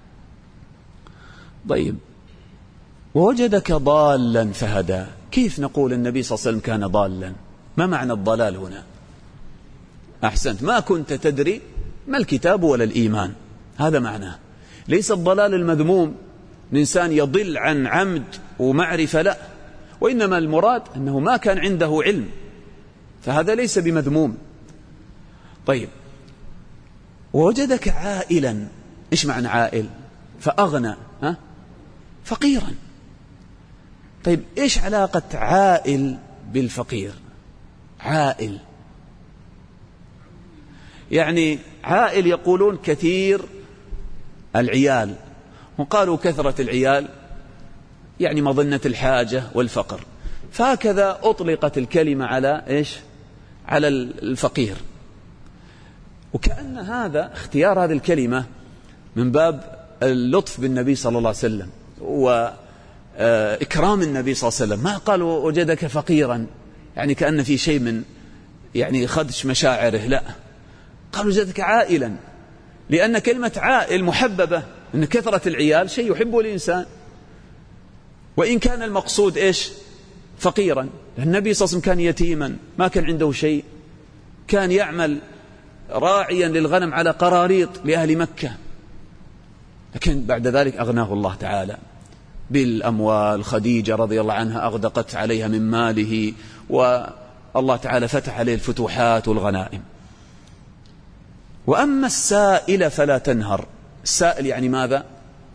طيب، ووجدك ضالا فهدى. كيف نقول النبي صلى الله عليه وسلم كان ضالا؟ ما معنى الضلال هنا؟ أحسنت، ما كنت تدري ما الكتاب ولا الإيمان، هذا معناه. ليس الضلال المذموم الإنسان يضل عن عمد ومعرفة، لا، وإنما المراد أنه ما كان عنده علم، فهذا ليس بمذموم. طيب، ووجدك عائلا. إيش معنى عائل؟ فأغنى، ها؟ فقيرا. طيب، إيش علاقة عائل بالفقير؟ عائل يعني عائل يقولون كثير العيال، وقالوا كثرة العيال يعني مظنة الحاجة والفقر، فهكذا أطلقت الكلمة على إيش؟ على الفقير. وكأن هذا اختيار هذه الكلمة من باب اللطف بالنبي صلى الله عليه وسلم وإكرام النبي صلى الله عليه وسلم. ما قال وجدك فقيرا يعني كأن في شيء من يعني خدش مشاعره، لا، قال وجدك عائلا، لأن كلمة عائل محببة، أن كثرة العيال شيء يحبه الإنسان، وإن كان المقصود إيش؟ فقيرا. النبي صلى الله عليه وسلم كان يتيما، ما كان عنده شيء، كان يعمل راعيا للغنم على قراريط لأهل مكة، لكن بعد ذلك أغناه الله تعالى بالأموال. خديجة رضي الله عنها أغدقت عليها من ماله، والله تعالى فتح عليه الفتوحات والغنائم. وأما السائل فلا تنهر. السائل يعني ماذا؟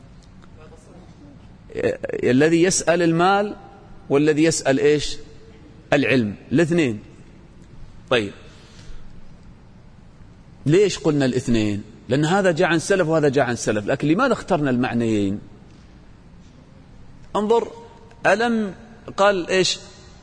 الذي يسأل المال والذي يسأل إيش؟ العلم، الاثنين. طيب ليش قلنا الاثنين؟ لأن هذا جاء عن سلف وهذا جاء عن سلف، لكن لماذا اخترنا المعنيين؟ انظر، ألم قال إيش؟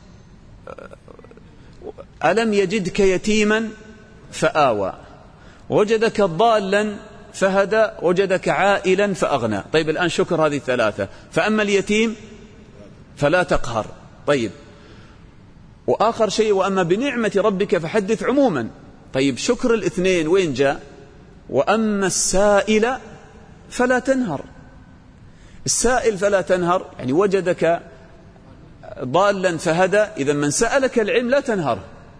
ألم يجدك يتيما فآوى، وجدك ضالا فهدى، وجدك عائلا فأغنى. طيب الآن شكر هذه الثلاثة. فأما اليتيم فلا تقهر. طيب، وآخر شيء وأما بنعمة ربك فحدث عموما. طيب شكر الاثنين وين جاء؟ وأما السائل فلا تنهر. السائل فلا تنهر يعني وجدك ضالا فهدى، إذا من سألك العلم لا تنهر،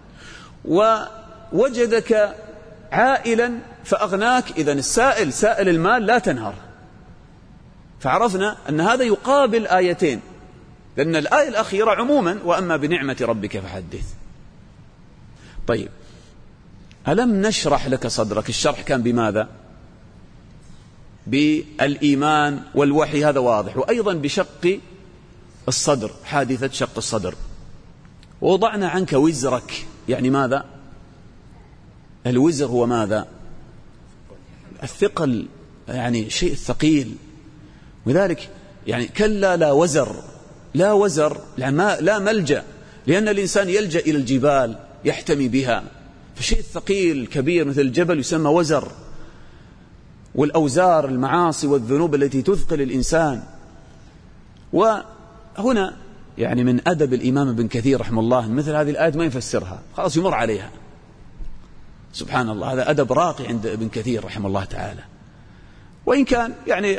ووجدك عائلا فأغناك، إذا السائل سائل المال لا تنهر. فعرفنا أن هذا يقابل آيتين، لأن الآية الأخيرة عموما وأما بنعمة ربك فحدث. طيب ألم نشرح لك صدرك؟ الشرح كان بماذا؟ بالإيمان والوحي، هذا واضح، وأيضا بشق الصدر، حادثة شق الصدر. ووضعنا عنك وزرك، يعني ماذا؟ الوزر هو ماذا؟ الثقل، يعني شيء ثقيل. ولذلك يعني كلا لا وزر، لا وزر لا ملجأ، لأن الإنسان يلجأ إلى الجبال يحتمي بها، فشيء ثقيل كبير مثل الجبل يسمى وزر. والأوزار المعاصي والذنوب التي تثقل الإنسان. وهنا يعني من أدب الإمام ابن كثير رحمه الله مثل هذه الآية ما يفسرها، خلاص يمر عليها. سبحان الله، هذا أدب راقي عند ابن كثير رحمه الله تعالى. وإن كان يعني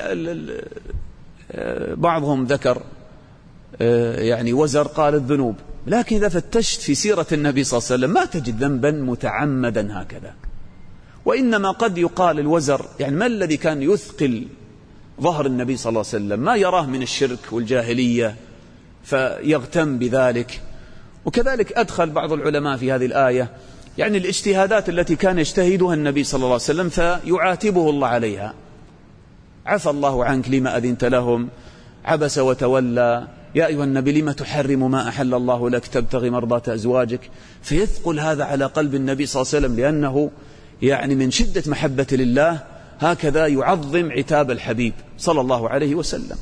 بعضهم ذكر يعني وزر قال الذنوب، لكن إذا فتشت في سيرة النبي صلى الله عليه وسلم ما تجد ذنبا متعمدا هكذا، وإنما قد يقال الوزر يعني ما الذي كان يثقل ظهر النبي صلى الله عليه وسلم، ما يراه من الشرك والجاهلية فيغتم بذلك. وكذلك أدخل بعض العلماء في هذه الآية يعني الاجتهادات التي كان يجتهدها النبي صلى الله عليه وسلم فيعاتبه الله عليها. عفى الله عنك لما أذنت لهم، عبس وتولى، يا أيها النبي لما تحرم ما أحل الله لك تبتغي مرضات أزواجك. فيثقل هذا على قلب النبي صلى الله عليه وسلم، لأنه يعني من شدة محبة لله هكذا يعظم عتاب الحبيب صلى الله عليه وسلم.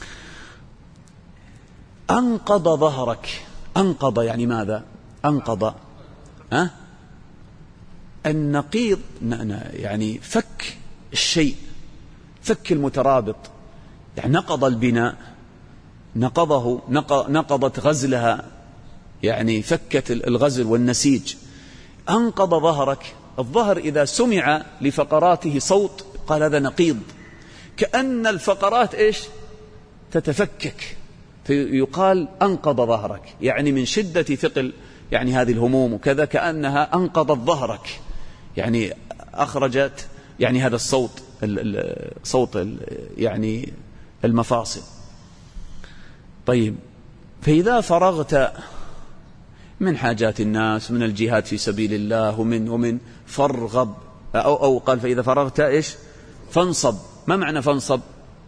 أنقض ظهرك، أنقض يعني ماذا؟ أنقض ها؟ النقيض يعني فك الشيء، فك المترابط، يعني نقض البناء، نقضه نقضت غزلها، يعني فكت الغزل والنسيج. أنقض ظهرك، الظهر إذا سمع لفقراته صوت قال هذا نقيض، كأن الفقرات إيش؟ تتفكك، فيقال أنقض ظهرك، يعني من شدة ثقل يعني هذه الهموم وكذا، كأنها أنقضت ظهرك، يعني أخرجت يعني هذا الصوت، صوت يعني المفاصل. طيب فإذا فرغت من حاجات الناس، من الجهاد في سبيل الله، ومن ومن فرغب، أو, أو قال فإذا فرغت إيش؟ فانصب. ما معنى فانصب؟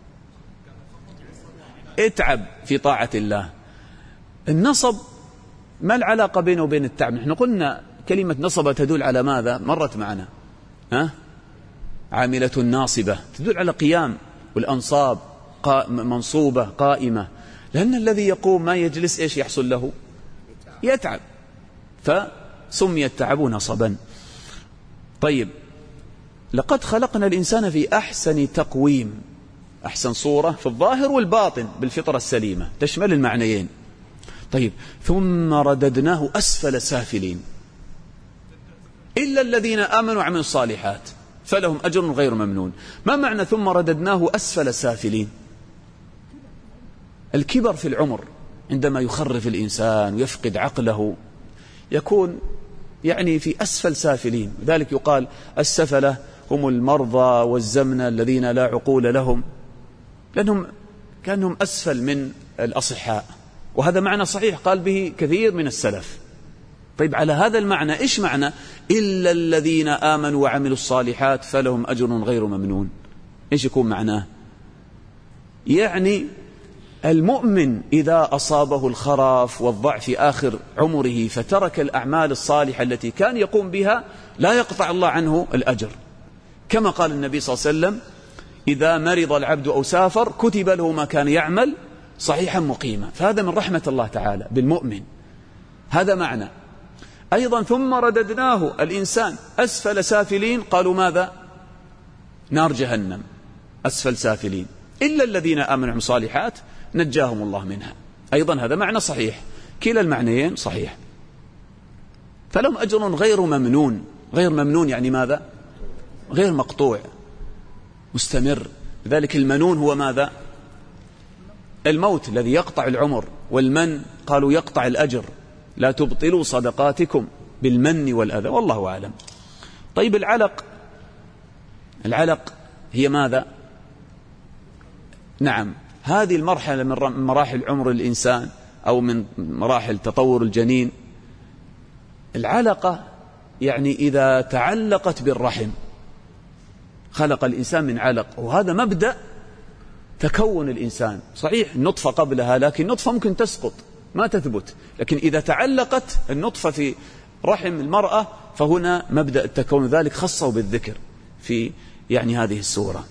اتعب في طاعة الله. النصب ما العلاقة بينه وبين التعب؟ نحن قلنا كلمة نصب تدل على ماذا؟ مرت معنا، ها؟ عاملة ناصبة، تدل على قيام والأنصاب منصوبة قائمة، لأن الذي يقوم ما يجلس إيش يحصل له؟ يتعب، فسمي التعب نصبا. طيب، لقد خلقنا الإنسان في أحسن تقويم، أحسن صورة في الظاهر والباطن بالفطرة السليمة، تشمل المعنيين. طيب، ثم رددناه أسفل سافلين إلا الذين آمنوا وعملوا الصالحات فلهم أجر غير ممنون. ما معنى ثم رددناه أسفل سافلين؟ الكبر في العمر عندما يخرف الإنسان ويفقد عقله يكون يعني في أسفل سافلين، ذلك يقال السفلة هم المرضى والزمنة الذين لا عقول لهم، لأنهم كانهم أسفل من الأصحاء، وهذا معنى صحيح قال به كثير من السلف. طيب، على هذا المعنى إيش معنى إلا الذين آمنوا وعملوا الصالحات فلهم أجر غير ممنون؟ إيش يكون معناه؟ يعني المؤمن إذا أصابه الخرف والضعف في آخر عمره فترك الأعمال الصالحة التي كان يقوم بها لا يقطع الله عنه الأجر، كما قال النبي صلى الله عليه وسلم: إذا مرض العبد أو سافر كتب له ما كان يعمل صحيحا مقيما. فهذا من رحمة الله تعالى بالمؤمن، هذا معنى. أيضا ثم رددناه الإنسان أسفل سافلين، قالوا ماذا؟ نار جهنم أسفل سافلين إلا الذين آمنوا الصالحات نجاهم الله منها. أيضا هذا معنى صحيح، كلا المعنيين صحيح. فلهم أجر غير ممنون. غير ممنون يعني ماذا؟ غير مقطوع، مستمر. لذلك المنون هو ماذا؟ الموت الذي يقطع العمر، والمن قالوا يقطع الأجر. لا تبطلوا صدقاتكم بالمن والأذى، والله أعلم. طيب، العلق، العلق هي ماذا؟ نعم، هذه المرحلة من مراحل عمر الإنسان أو من مراحل تطور الجنين. العلقة يعني إذا تعلقت بالرحم، خلق الإنسان من علق، وهذا مبدأ تكون الإنسان. صحيح النطفة قبلها، لكن النطفة ممكن تسقط ما تثبت، لكن إذا تعلقت النطفة في رحم المرأة فهنا مبدأ التكون، ذلك خصه بالذكر في يعني هذه السورة.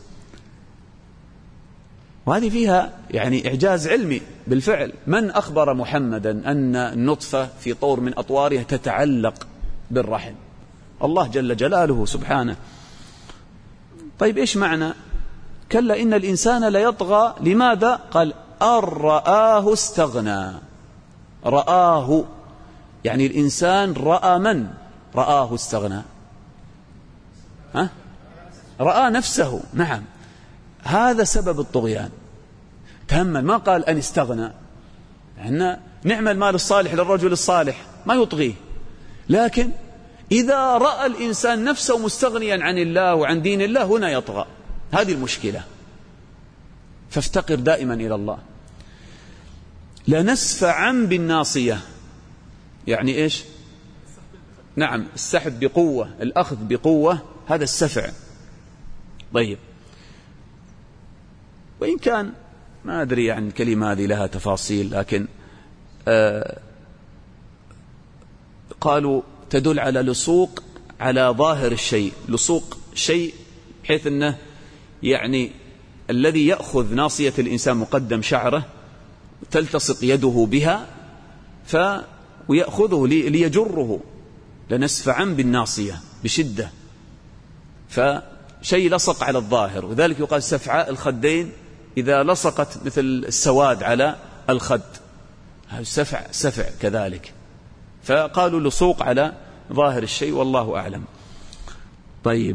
وهذه فيها يعني إعجاز علمي بالفعل. من أخبر محمدا أن النطفة في طور من أطوارها تتعلق بالرحم؟ الله جل جلاله سبحانه. طيب، إيش معنى كلا إن الإنسان ليطغى؟ لماذا؟ قال أن رآه استغنى. رآه يعني الإنسان رأى من؟ رآه استغنى، ها؟ رأى نفسه. نعم، هذا سبب الطغيان. تأمل، ما قال أن استغنى، إحنا نعم المال الصالح للرجل الصالح ما يطغيه، لكن إذا رأى الإنسان نفسه مستغنيا عن الله وعن دين الله هنا يطغى. هذه المشكلة. فافتقر دائما إلى الله. لنسفعا بالناصية يعني إيش؟ نعم، السحب بقوة، الأخذ بقوة، هذا السفع. طيب، وإن كان ما أدري يعني الكلمة هذه لها تفاصيل، لكن آه قالوا تدل على لصوق على ظاهر الشيء. لصوق شيء بحيث أنه يعني الذي يأخذ ناصية الإنسان مقدم شعره تلتصق يده بها ف ويأخذه ليجره. لنسفعا بالناصية بشدة، فشيء لصق على الظاهر، وذلك يقال سفعاء الخدين إذا لصقت مثل السواد على الخد، هذا سفع سفع كذلك. فقالوا لصوق على ظاهر الشيء، والله أعلم. طيب،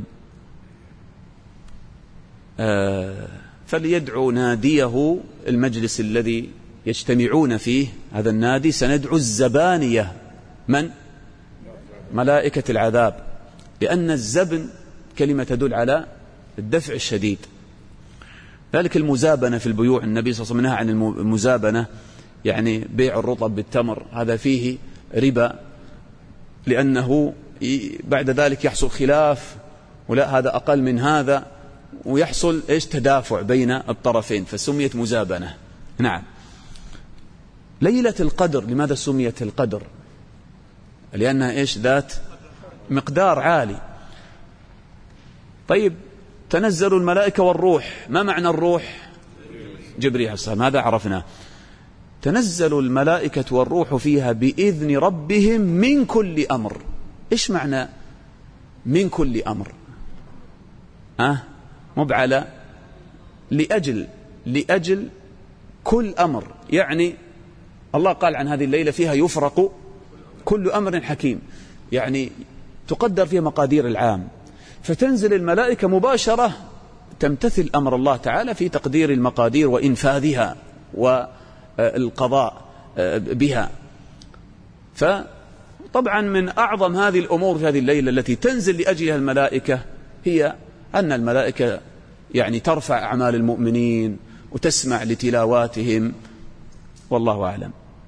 آه فليدعو ناديه، المجلس الذي يجتمعون فيه، هذا النادي سندعو الزبانية، من؟ ملائكة العذاب، لأن الزبن كلمة تدل على الدفع الشديد. ذلك المزابنة في البيوع، النبي صلى الله عليه وسلم نهى عن المزابنة، يعني بيع الرطب بالتمر، هذا فيه ربا، لأنه بعد ذلك يحصل خلاف، ولا هذا أقل من هذا، ويحصل إيش؟ تدافع بين الطرفين، فسميت مزابنة. نعم. ليلة القدر، لماذا سميت القدر؟ لأنها إيش؟ ذات مقدار عالي. طيب، تنزل الملائكة والروح، ما معنى الروح؟ جبريل عليه السلام، هذا عرفناه. تنزل الملائكة والروح فيها بإذن ربهم من كل أمر. إيش معنى من كل أمر؟ أه؟ مبعلى لأجل لأجل كل أمر، يعني الله قال عن هذه الليلة فيها يفرق كل أمر حكيم، يعني تقدر فيها مقادير العام، فتنزل الملائكة مباشرة تمتثل أمر الله تعالى في تقدير المقادير وإنفاذها والقضاء بها. فطبعا من أعظم هذه الأمور في هذه الليلة التي تنزل لأجلها الملائكة هي أن الملائكة يعني ترفع أعمال المؤمنين وتسمع لتلاواتهم، والله أعلم.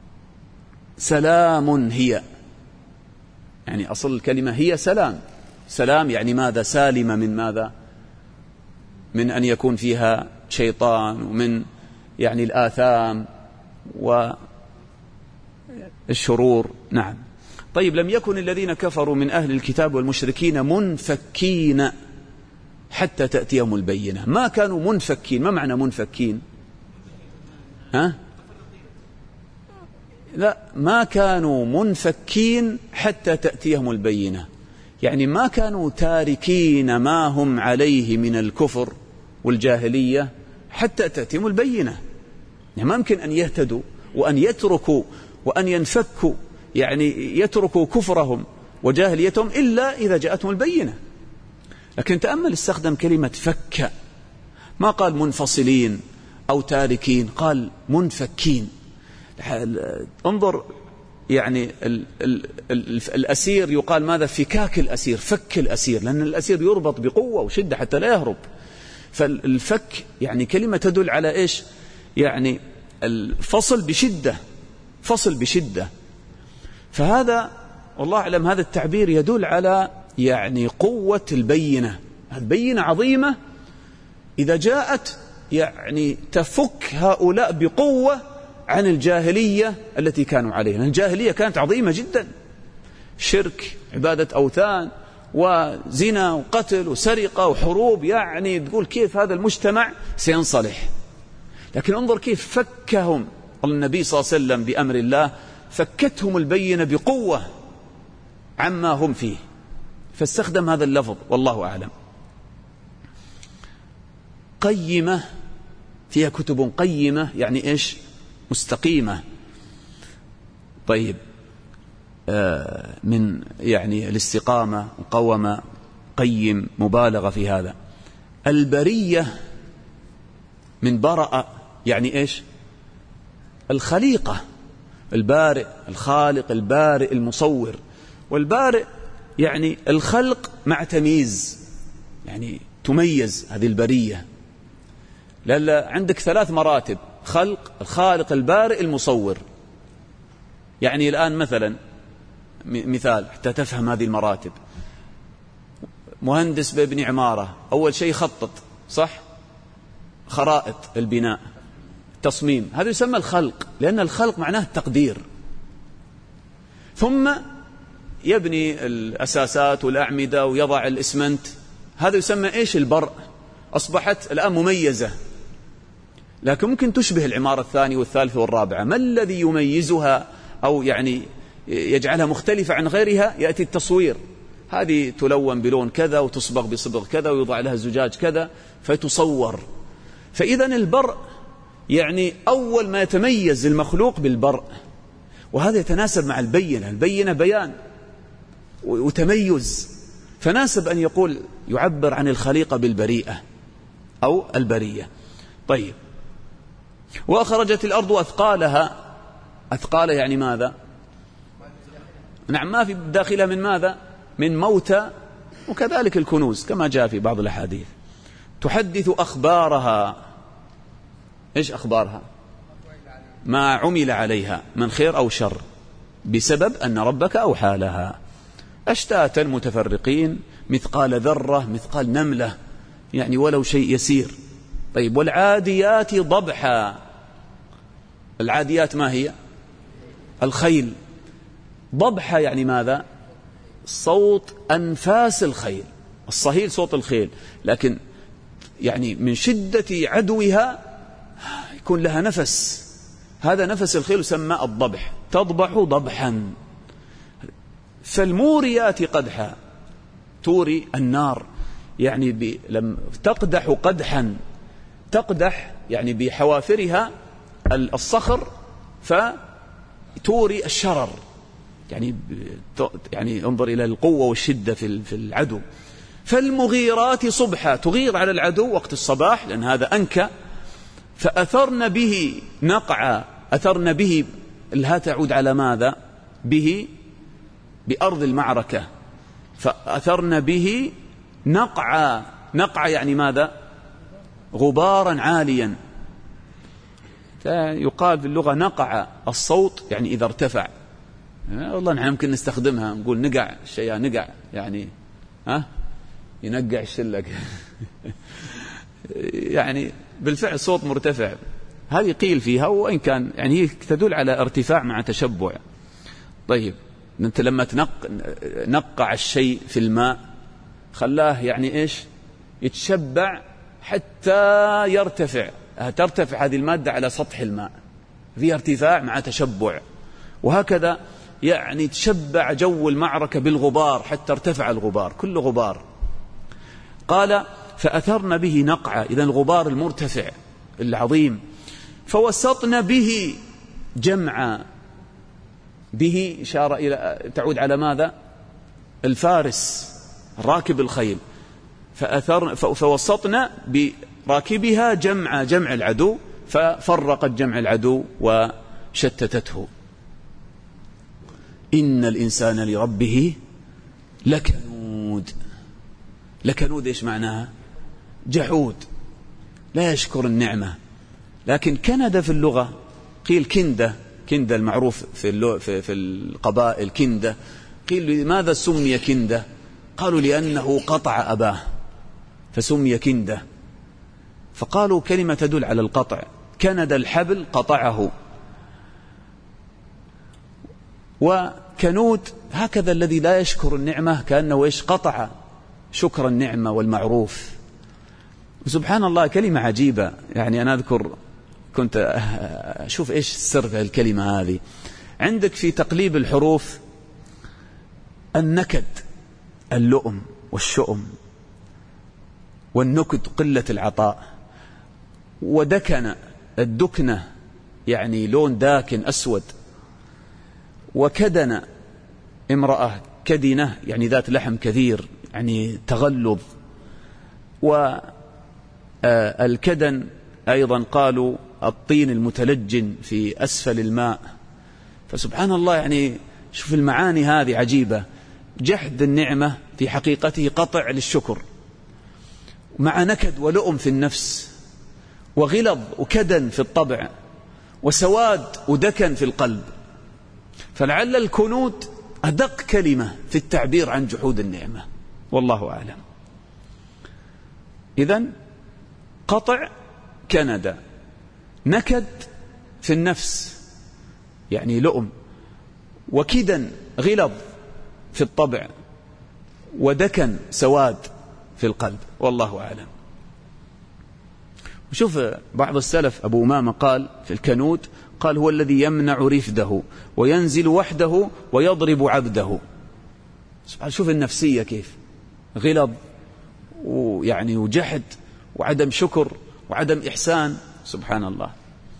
سلام هي، يعني أصل الكلمة هي سلام. سلام يعني ماذا؟ سالمة من ماذا؟ من أن يكون فيها شيطان ومن يعني الآثام والشرور. نعم. طيب، لم يكن الذين كفروا من أهل الكتاب والمشركين منفكين حتى تأتيهم البينة. ما كانوا منفكين. ما معنى منفكين؟ ها؟ لا، ما كانوا منفكين حتى تأتيهم البينة، يعني ما كانوا تاركين ما هم عليه من الكفر والجاهلية حتى تأتيهم البينة. يعني ما يمكن أن يهتدوا وأن يتركوا وأن ينفكوا، يعني يتركوا كفرهم وجاهليتهم إلا إذا جاءتهم البينة. لكن تأمل، استخدم كلمة فك، ما قال منفصلين أو تاركين، قال منفكين. انظر، يعني ال ال ال الأسير يقال ماذا؟ فكاك الأسير، فك الأسير، لأن الأسير يربط بقوة وشدة حتى لا يهرب. فالفك يعني كلمة تدل على إيش؟ يعني الفصل بشدة، فصل بشدة. فهذا والله أعلم هذا التعبير يدل على يعني قوة البينة. البينة عظيمة إذا جاءت يعني تفك هؤلاء بقوة عن الجاهلية التي كانوا عليها. الجاهلية كانت عظيمة جدا، شرك، عبادة أوثان، وزنا وقتل وسرقة وحروب، يعني تقول كيف هذا المجتمع سينصلح. لكن انظر كيف فكهم النبي صلى الله عليه وسلم بأمر الله، فكتهم البينة بقوة عما هم فيه، فاستخدم هذا اللفظ والله أعلم. قيمة، فيها كتب قيمة، يعني إيش؟ مستقيمة. طيب، آه من يعني الاستقامة مقومة، قيم، مبالغة في هذا. البرية من برأ، يعني إيش؟ الخليقة، البارئ، الخالق، البارئ، المصور. والبارئ يعني الخلق مع تمييز، يعني تميز هذه البرية. لا عندك ثلاث مراتب: خلق، الخالق، البارئ، المصور. يعني الآن مثلا مثال حتى تفهم هذه المراتب: مهندس بابن عمارة، أول شيء خطط، صح؟ خرائط البناء، تصميم، هذا يسمى الخلق، لأن الخلق معناه التقدير. ثم يبني الأساسات والأعمدة ويضع الإسمنت، هذا يسمى إيش؟ البرء. أصبحت الآن مميزة، لكن ممكن تشبه العمارة الثانية والثالثة والرابعة. ما الذي يميزها أو يعني يجعلها مختلفة عن غيرها؟ يأتي التصوير، هذه تلون بلون كذا وتصبغ بصبغ كذا ويوضع لها زجاج كذا فتصور. فإذا البرء يعني أول ما يتميز المخلوق بالبرء، وهذا يتناسب مع البينة. البينة بيان وتميز، فناسب أن يقول يعبر عن الخليقة بالبريئة أو البرية. طيب، وأخرجت الأرض أثقالها. أثقال يعني ماذا؟ نعم، ما في داخلها من ماذا؟ من موتى، وكذلك الكنوز كما جاء في بعض الأحاديث. تحدث أخبارها. إيش أخبارها؟ ما عمل عليها من خير أو شر بسبب أن ربك أوحى لها. أشتاتا متفرقين، مثقال ذرة، مثقال نملة، يعني ولو شيء يسير. طيب، والعاديات ضبحا. العاديات ما هي؟ الخيل. ضبحا يعني ماذا؟ صوت أنفاس الخيل. الصهيل صوت الخيل، لكن يعني من شدة عدوها يكون لها نفس، هذا نفس الخيل يسمى الضبح، تضبح ضبحا. فالموريات قدحا، توري النار يعني ب... لم تقدح قدحا، تقدح يعني بحوافرها الصخر فتوري الشرر، يعني يعني انظر إلى القوة والشدة في العدو. فالمغيرات صبحا، تغير على العدو وقت الصباح لأن هذا أنكى. فأثرن به نقعا، أثرن به، الها تعود على ماذا؟ به بأرض المعركة. فأثرن به نقعا، نقعا يعني ماذا؟ غبارا عاليا. يقال في اللغة نقع الصوت يعني إذا ارتفع. والله نحن ممكن نستخدمها، نقول نقع الشيء، نقع يعني ها ينقع الشلك يعني بالفعل صوت مرتفع، هذه قيل فيها، وإن كان يعني هي تدل على ارتفاع مع تشبع. طيب أنت لما تنق نقع الشيء في الماء خلاه يعني إيش؟ يتشبع حتى يرتفع، ترتفع هذه المادة على سطح الماء، في ارتفاع مع تشبع. وهكذا يعني تشبع جو المعركة بالغبار حتى ارتفع الغبار، كل غبار. قال فأثرن به نقعا، إذا الغبار المرتفع العظيم. فوسطن به جمعا، به إشارة إلى تعود على ماذا؟ الفارس راكب الخيل. فأثرن فوسطن براكبها جمع جمع العدو، ففرقت جمع العدو وشتتته. إن الإنسان لربه لكنود. لكنود إيش معناها؟ جحود، لا يشكر النعمة. لكن كند في اللغة قيل كندة، كندة المعروف في, في, في القبائل كندة. قيل لماذا سمي كندة؟ قالوا لأنه قطع أباه فسمي كندة. فقالوا كلمة تدل على القطع، كند الحبل قطعه. وكنود هكذا الذي لا يشكر النعمة كأنه إيش؟ قطع شكر النعمة والمعروف. وسبحان الله كلمة عجيبة، يعني أنا أذكر كنت أشوف إيش السر في الكلمة هذه. عندك في تقليب الحروف النكد اللؤم والشؤم، والنكد قلة العطاء، ودكن الدكنة يعني لون داكن أسود، وكدن امرأة كدنة يعني ذات لحم كثير يعني تغلظ. والكدن أيضا قالوا الطين المتلجن في أسفل الماء. فسبحان الله يعني شوف المعاني هذه عجيبة. جحد النعمة في حقيقته قطع للشكر، مع نكد ولؤم في النفس، وغلظ وكدن في الطبع، وسواد ودكن في القلب. فلعل الكنود أدق كلمة في التعبير عن جحود النعمة، والله أعلم. إذن قطع كند، نكد في النفس يعني لؤم، وكدن غلظ في الطبع، ودكن سواد في القلب، والله أعلم. وشوف بعض السلف أبو أمامة قال في الكنود، قال هو الذي يمنع رفده وينزل وحده ويضرب عبده. شوف النفسية كيف، غلظ ويعني وجحد وعدم شكر وعدم إحسان، سبحان الله.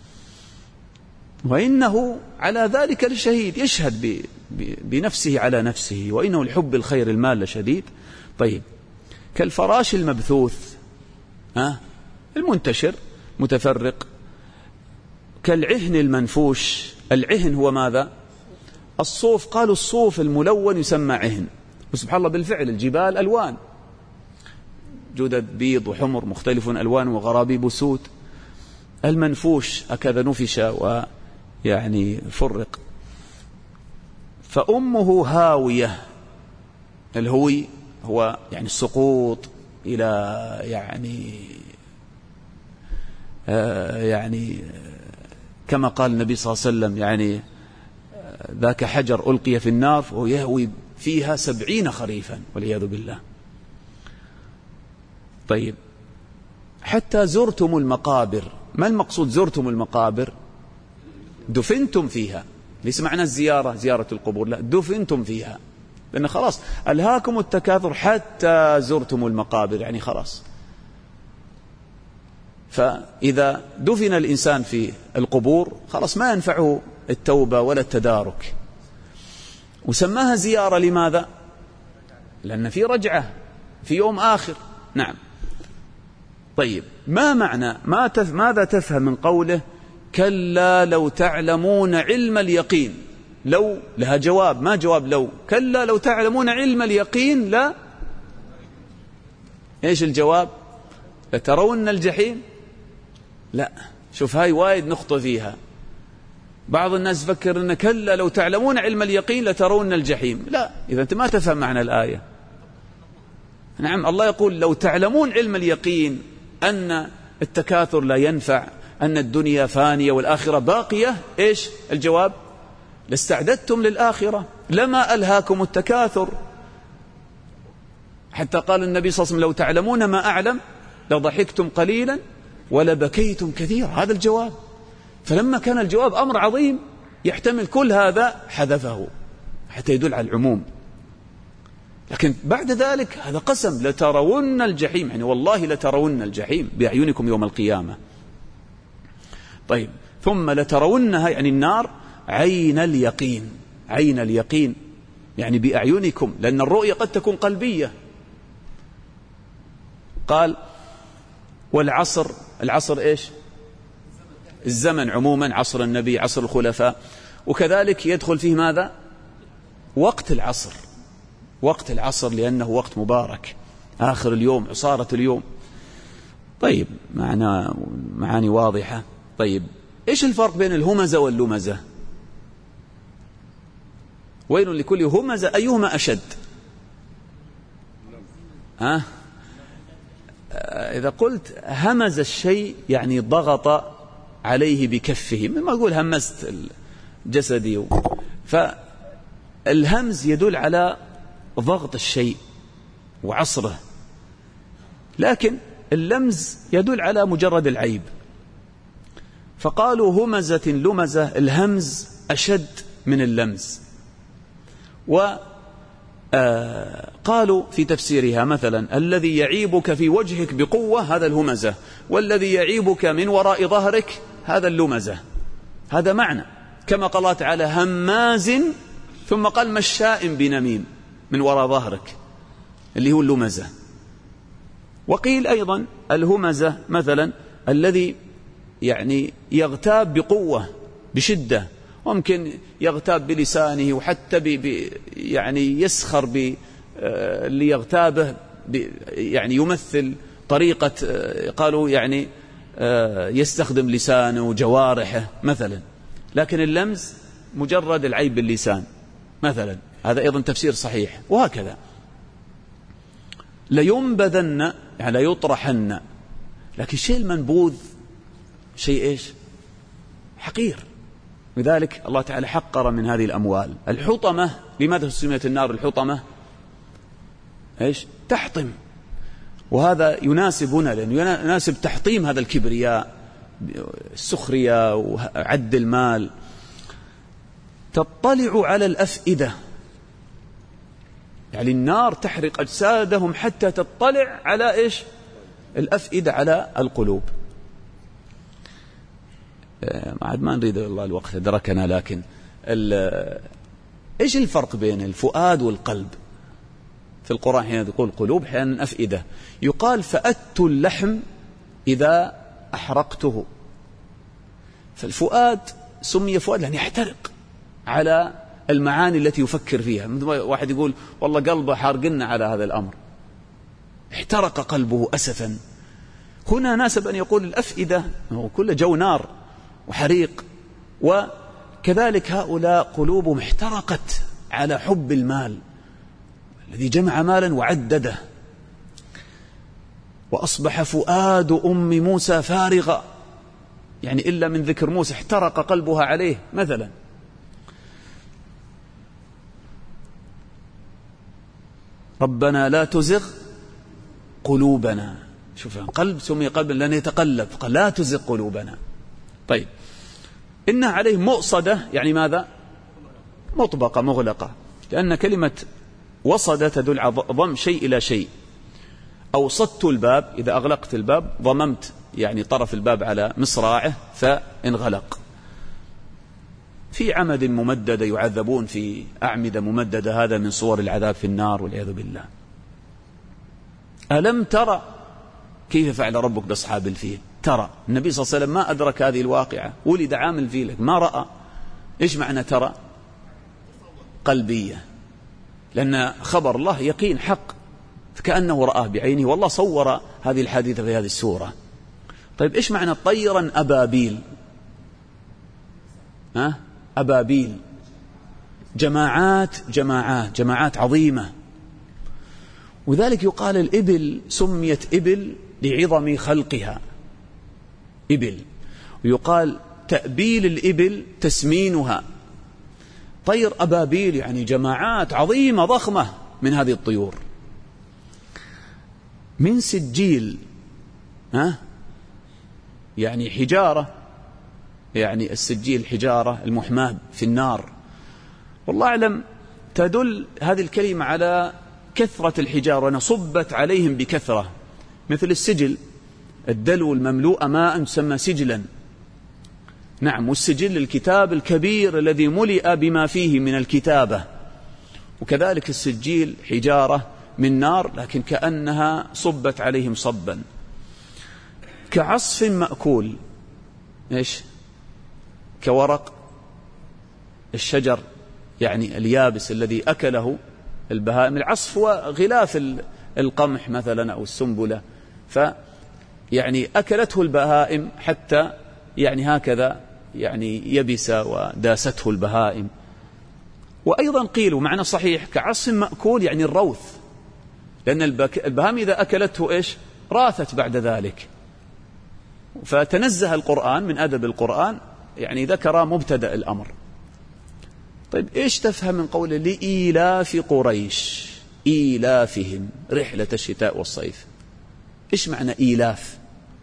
وإنه على ذلك لشهيد، يشهد بنفسه على نفسه، وإنه لحب الخير المال لشديد. طيب كالفراش المبثوث ها المنتشر متفرق، كالعهن المنفوش. العهن هو ماذا؟ الصوف. قالوا الصوف الملون يسمى عهن، وسبحان الله بالفعل الجبال ألوان، جدد بيض وحمر مختلف ألوان وغرابيب سود. المنفوش هكذا نفش ويعني فرق. فأمه هاوية، الهوي هو يعني السقوط إلى يعني آه يعني كما قال النبي صلى الله عليه وسلم يعني ذاك حجر ألقي في النار فهو يهوي فيها سبعين خريفا والعياذ بالله. طيب حتى زرتم المقابر، ما المقصود زرتم المقابر؟ دفنتم فيها، ليس معنى الزيارة زيارة القبور، لا، دفنتم فيها، لأن خلاص ألهاكم التكاثر حتى زرتم المقابر، يعني خلاص. فإذا دفن الإنسان في القبور خلاص ما ينفعه التوبة ولا التدارك. وسماها زيارة لماذا؟ لأن في رجعة في يوم آخر. نعم. طيب، ما معنى ما تف ماذا تفهم من قوله كلا لو تعلمون علم اليقين؟ لو لها جواب، ما جواب لو. كلا لو تعلمون علم اليقين لا، ايش الجواب؟ لترون الجحيم؟ لا، شوف هاي وايد نخطئ فيها. بعض الناس فكر ان كلا لو تعلمون علم اليقين لترون الجحيم. لا، اذا انت ما تفهم معنى الآية. نعم، الله يقول لو تعلمون علم اليقين أن التكاثر لا ينفع، أن الدنيا فانية والآخرة باقية، إيش الجواب؟ لاستعددتم للآخرة، لما ألهاكم التكاثر. حتى قال النبي صلى الله عليه وسلم لو تعلمون ما أعلم لضحكتم قليلا ولبكيتم كثيرا. هذا الجواب. فلما كان الجواب أمر عظيم يحتمل كل هذا حذفه حتى يدل على العموم. لكن بعد ذلك هذا قسم، لترون الجحيم، يعني والله لترون الجحيم بأعينكم يوم القيامة. طيب، ثم لترونها يعني النار عين اليقين. عين اليقين يعني بأعينكم، لأن الرؤية قد تكون قلبية. قال والعصر، العصر إيش؟ الزمن عموما، عصر النبي، عصر الخلفاء، وكذلك يدخل فيه ماذا؟ وقت العصر. وقت العصر لأنه وقت مبارك، آخر اليوم، عصارة اليوم. طيب، معنا معاني واضحة. طيب، إيش الفرق بين الهمزة واللمزة؟ ويل لكل همزة، أيهما أشد؟ ها؟ إذا قلت همز الشيء يعني ضغط عليه بكفه، مما أقول همست جسدي. فالهمز يدل على ضغط الشيء وعصره، لكن اللمز يدل على مجرد العيب. فقالوا همزة لمزة، الهمز أشد من اللمز. وقالوا في تفسيرها مثلا الذي يعيبك في وجهك بقوة هذا الهمزة، والذي يعيبك من وراء ظهرك هذا اللمزة. هذا معنى، كما قال الله تعالى هماز، ثم قال مشاء بنميم من وراء ظهرك اللي هو اللمزة. وقيل أيضا الهمزة مثلا الذي يعني يغتاب بقوة بشدة، ممكن يغتاب بلسانه، وحتى ب يعني يسخر ب اللي يغتابه، يعني يمثل طريقة، قالوا يعني يستخدم لسانه وجوارحه مثلا. لكن اللمز مجرد العيب باللسان مثلا، هذا أيضا تفسير صحيح. وهكذا لينبذن يعني ليطرحن، لكن الشيء المنبوذ شيء إيش؟ حقير. لذلك الله تعالى حقر من هذه الأموال. الحطمة، لماذا سميت النار الحطمة؟ إيش؟ تحطم. وهذا يناسب هنا، لأنه يناسب تحطيم هذا الكبرياء، السخرية وعد المال. تطلع على الأفئدة، يعني النار تحرق أجسادهم حتى تطلع على إيش؟ الأفئدة، على القلوب. عاد ما نريد الله الوقت أدركنا، لكن إيش الفرق بين الفؤاد والقلب؟ في القرآن حين يقول قلوب حين أفئدة، يقال فأدت اللحم إذا أحرقته. فالفؤاد سمي فؤاد لأن يحترق على المعاني التي يفكر فيها. واحد يقول والله قلبه حارقنا على هذا الأمر، احترق قلبه أسفا. هنا ناسب أن يقول الأفئدة كل جو نار وحريق. وكذلك هؤلاء قلوبهم احترقت على حب المال، الذي جمع مالا وعدده. وأصبح فؤاد أم موسى فارغا، يعني إلا من ذكر موسى احترق قلبها عليه مثلا. ربنا لا تزغ قلوبنا شوف قلب سمي قلبا لأنه يتقلب، قال لا تزغ قلوبنا. طيب إنها عليه مؤصدة، يعني ماذا؟ مطبقة مغلقة، لأن كلمة وصد تدل على ضم شيء إلى شيء. أوصدت الباب، إذا أغلقت الباب ضممت يعني طرف الباب على مصراعه فانغلق. في عمد ممددة يعذبون في أعمدة ممددة، هذا من صور العذاب في النار والعياذ بالله. ألم ترى كيف فعل ربك بأصحاب الفيل؟ ترى النبي صلى الله عليه وسلم ما أدرك هذه الواقعة، ولد عام الفيل ما رأى. إيش معنى ترى؟ قلبية، لأن خبر الله يقين حق، كأنه رآه بعينه، والله صور هذه الحادثة في هذه السورة. طيب إيش معنى طيرا أبابيل؟ ها؟ أبابيل جماعات جماعات جماعات عظيمة. وذلك يقال الإبل سميت إبل لعظم خلقها إبل، ويقال تأبيل الإبل تسمينها. طير أبابيل يعني جماعات عظيمة ضخمة من هذه الطيور من سجيل، ها؟ يعني حجارة، يعني السجيل حجارة المحماة في النار. والله أعلم تدل هذه الكلمة على كثرة الحجارة، وأن صبت عليهم بكثرة، مثل السجل الدلو المملوء ماء تسمى سجلا. نعم، والسجل الكتاب الكبير الذي ملئ بما فيه من الكتابة. وكذلك السجيل حجارة من نار، لكن كأنها صبت عليهم صبا. كعصف مأكول، إيش؟ كورق الشجر يعني اليابس الذي أكله البهائم. العصف وغلاف القمح مثلا أو السنبلة، فيعني أكلته البهائم حتى يعني هكذا يعني يبس وداسته البهائم. وأيضا قيلوا معنى صحيح كعصف مأكول يعني الروث، لأن البهائم إذا أكلته إيش؟ راثت بعد ذلك. فتنزه القرآن من أدب القرآن، يعني ذكر مبتدأ الأمر. طيب إيش تفهم من قوله لإيلاف قريش؟ إيلافهم رحلة الشتاء والصيف. إيش معنى إيلاف؟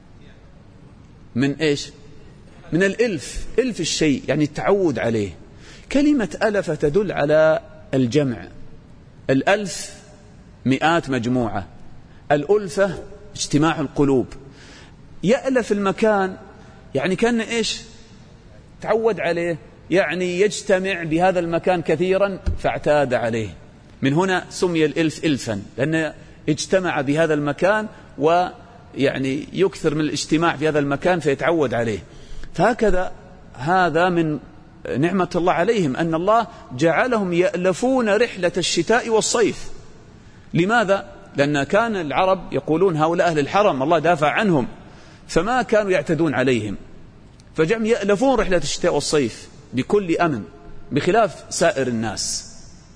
من إيش؟ من الإلف، إلف الشيء يعني التعود عليه. كلمة ألف تدل على الجمع، الألف مئات مجموعة، الألفة اجتماع القلوب. يألف المكان يعني كان إيش؟ تعود عليه، يعني يجتمع بهذا المكان كثيرا فاعتاد عليه. من هنا سمي الإلف إلفا، لأنه اجتمع بهذا المكان ويعني يكثر من الاجتماع في هذا المكان فيتعود عليه. فهكذا هذا من نعمة الله عليهم أن الله جعلهم يألفون رحلة الشتاء والصيف. لماذا؟ لأن كان العرب يقولون هؤلاء أهل الحرم الله دافع عنهم، فما كانوا يعتدون عليهم، فجعلوا يألفون رحلة الشتاء والصيف بكل أمن بخلاف سائر الناس.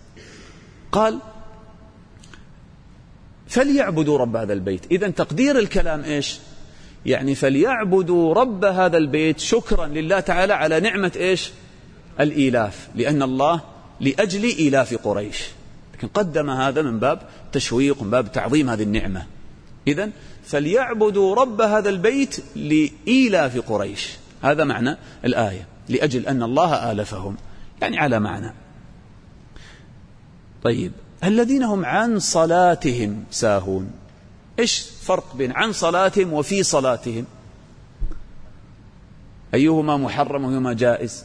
قال فليعبدوا رب هذا البيت. إذن تقدير الكلام إيش؟ يعني فليعبدوا رب هذا البيت شكرا لله تعالى على نعمة إيش؟ الإيلاف، لأن الله لأجل إيلاف قريش، لكن قدم هذا من باب تشويق، من باب تعظيم هذه النعمة. إذن فليعبدوا رب هذا البيت لإيلاف قريش، هذا معنى الآية، لأجل أن الله آلفهم، يعني على معنى. طيب الذين هم عن صلاتهم ساهون، إيش فرق بين عن صلاتهم وفي صلاتهم؟ أيهما محرم وأيهما جائز؟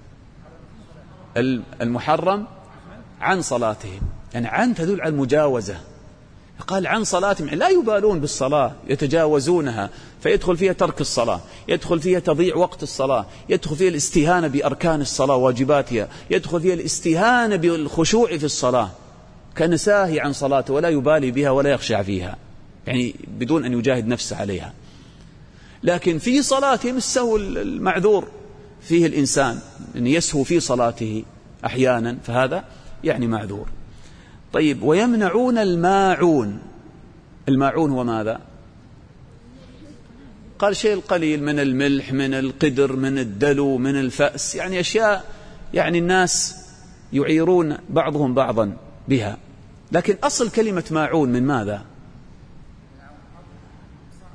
المحرم عن صلاتهم، يعني عن تدل على المجاوزة. قال عن صلاتهم لا يبالون بالصلاة، يتجاوزونها، فيدخل فيها ترك الصلاة، يدخل فيها تضيع وقت الصلاة، يدخل فيها الاستهانة بأركان الصلاة واجباتها، يدخل فيها الاستهانة بالخشوع في الصلاة، كان ساهي عن صلاته ولا يبالي بها ولا يخشع فيها، يعني بدون أن يجاهد نفسه عليها. لكن في صلاتهم السهو المعذور فيه الإنسان أن يسهو في صلاته أحيانا، فهذا يعني معذور. طيب ويمنعون الماعون، الماعون هو ماذا؟ قال شيء القليل من الملح، من القدر، من الدلو، من الفأس، يعني أشياء يعني الناس يعيرون بعضهم بعضا بها. لكن أصل كلمة ماعون من ماذا؟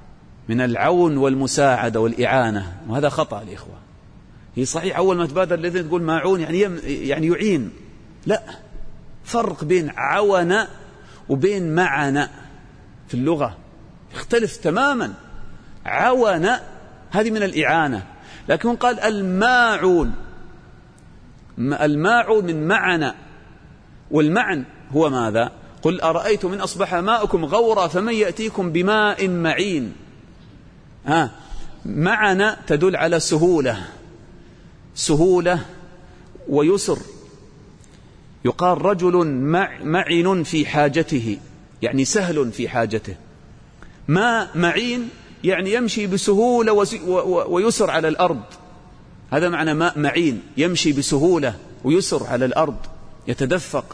من العون والمساعدة والإعانة، وهذا خطأ الإخوة. هي صحيح أول ما تبادر الذين تقول معون يعني يعني يعين، لا، فرق بين عون وبين معن في اللغة، يختلف تماما. عون هذه من الإعانة، لكن قال الماعون، الماعون من معن، والمعن هو ماذا؟ قل أرأيتم إن أصبح ماؤكم غورا فمن يأتيكم بماء معين. ها، معن تدل على سهولة، سهولة ويسر. يقال رجل معن في حاجته، يعني سهل في حاجته. ما معين يعني يمشي بسهولة ويسر على الأرض، هذا معنى ماء معين، يمشي بسهولة ويسر على الأرض، يتدفق.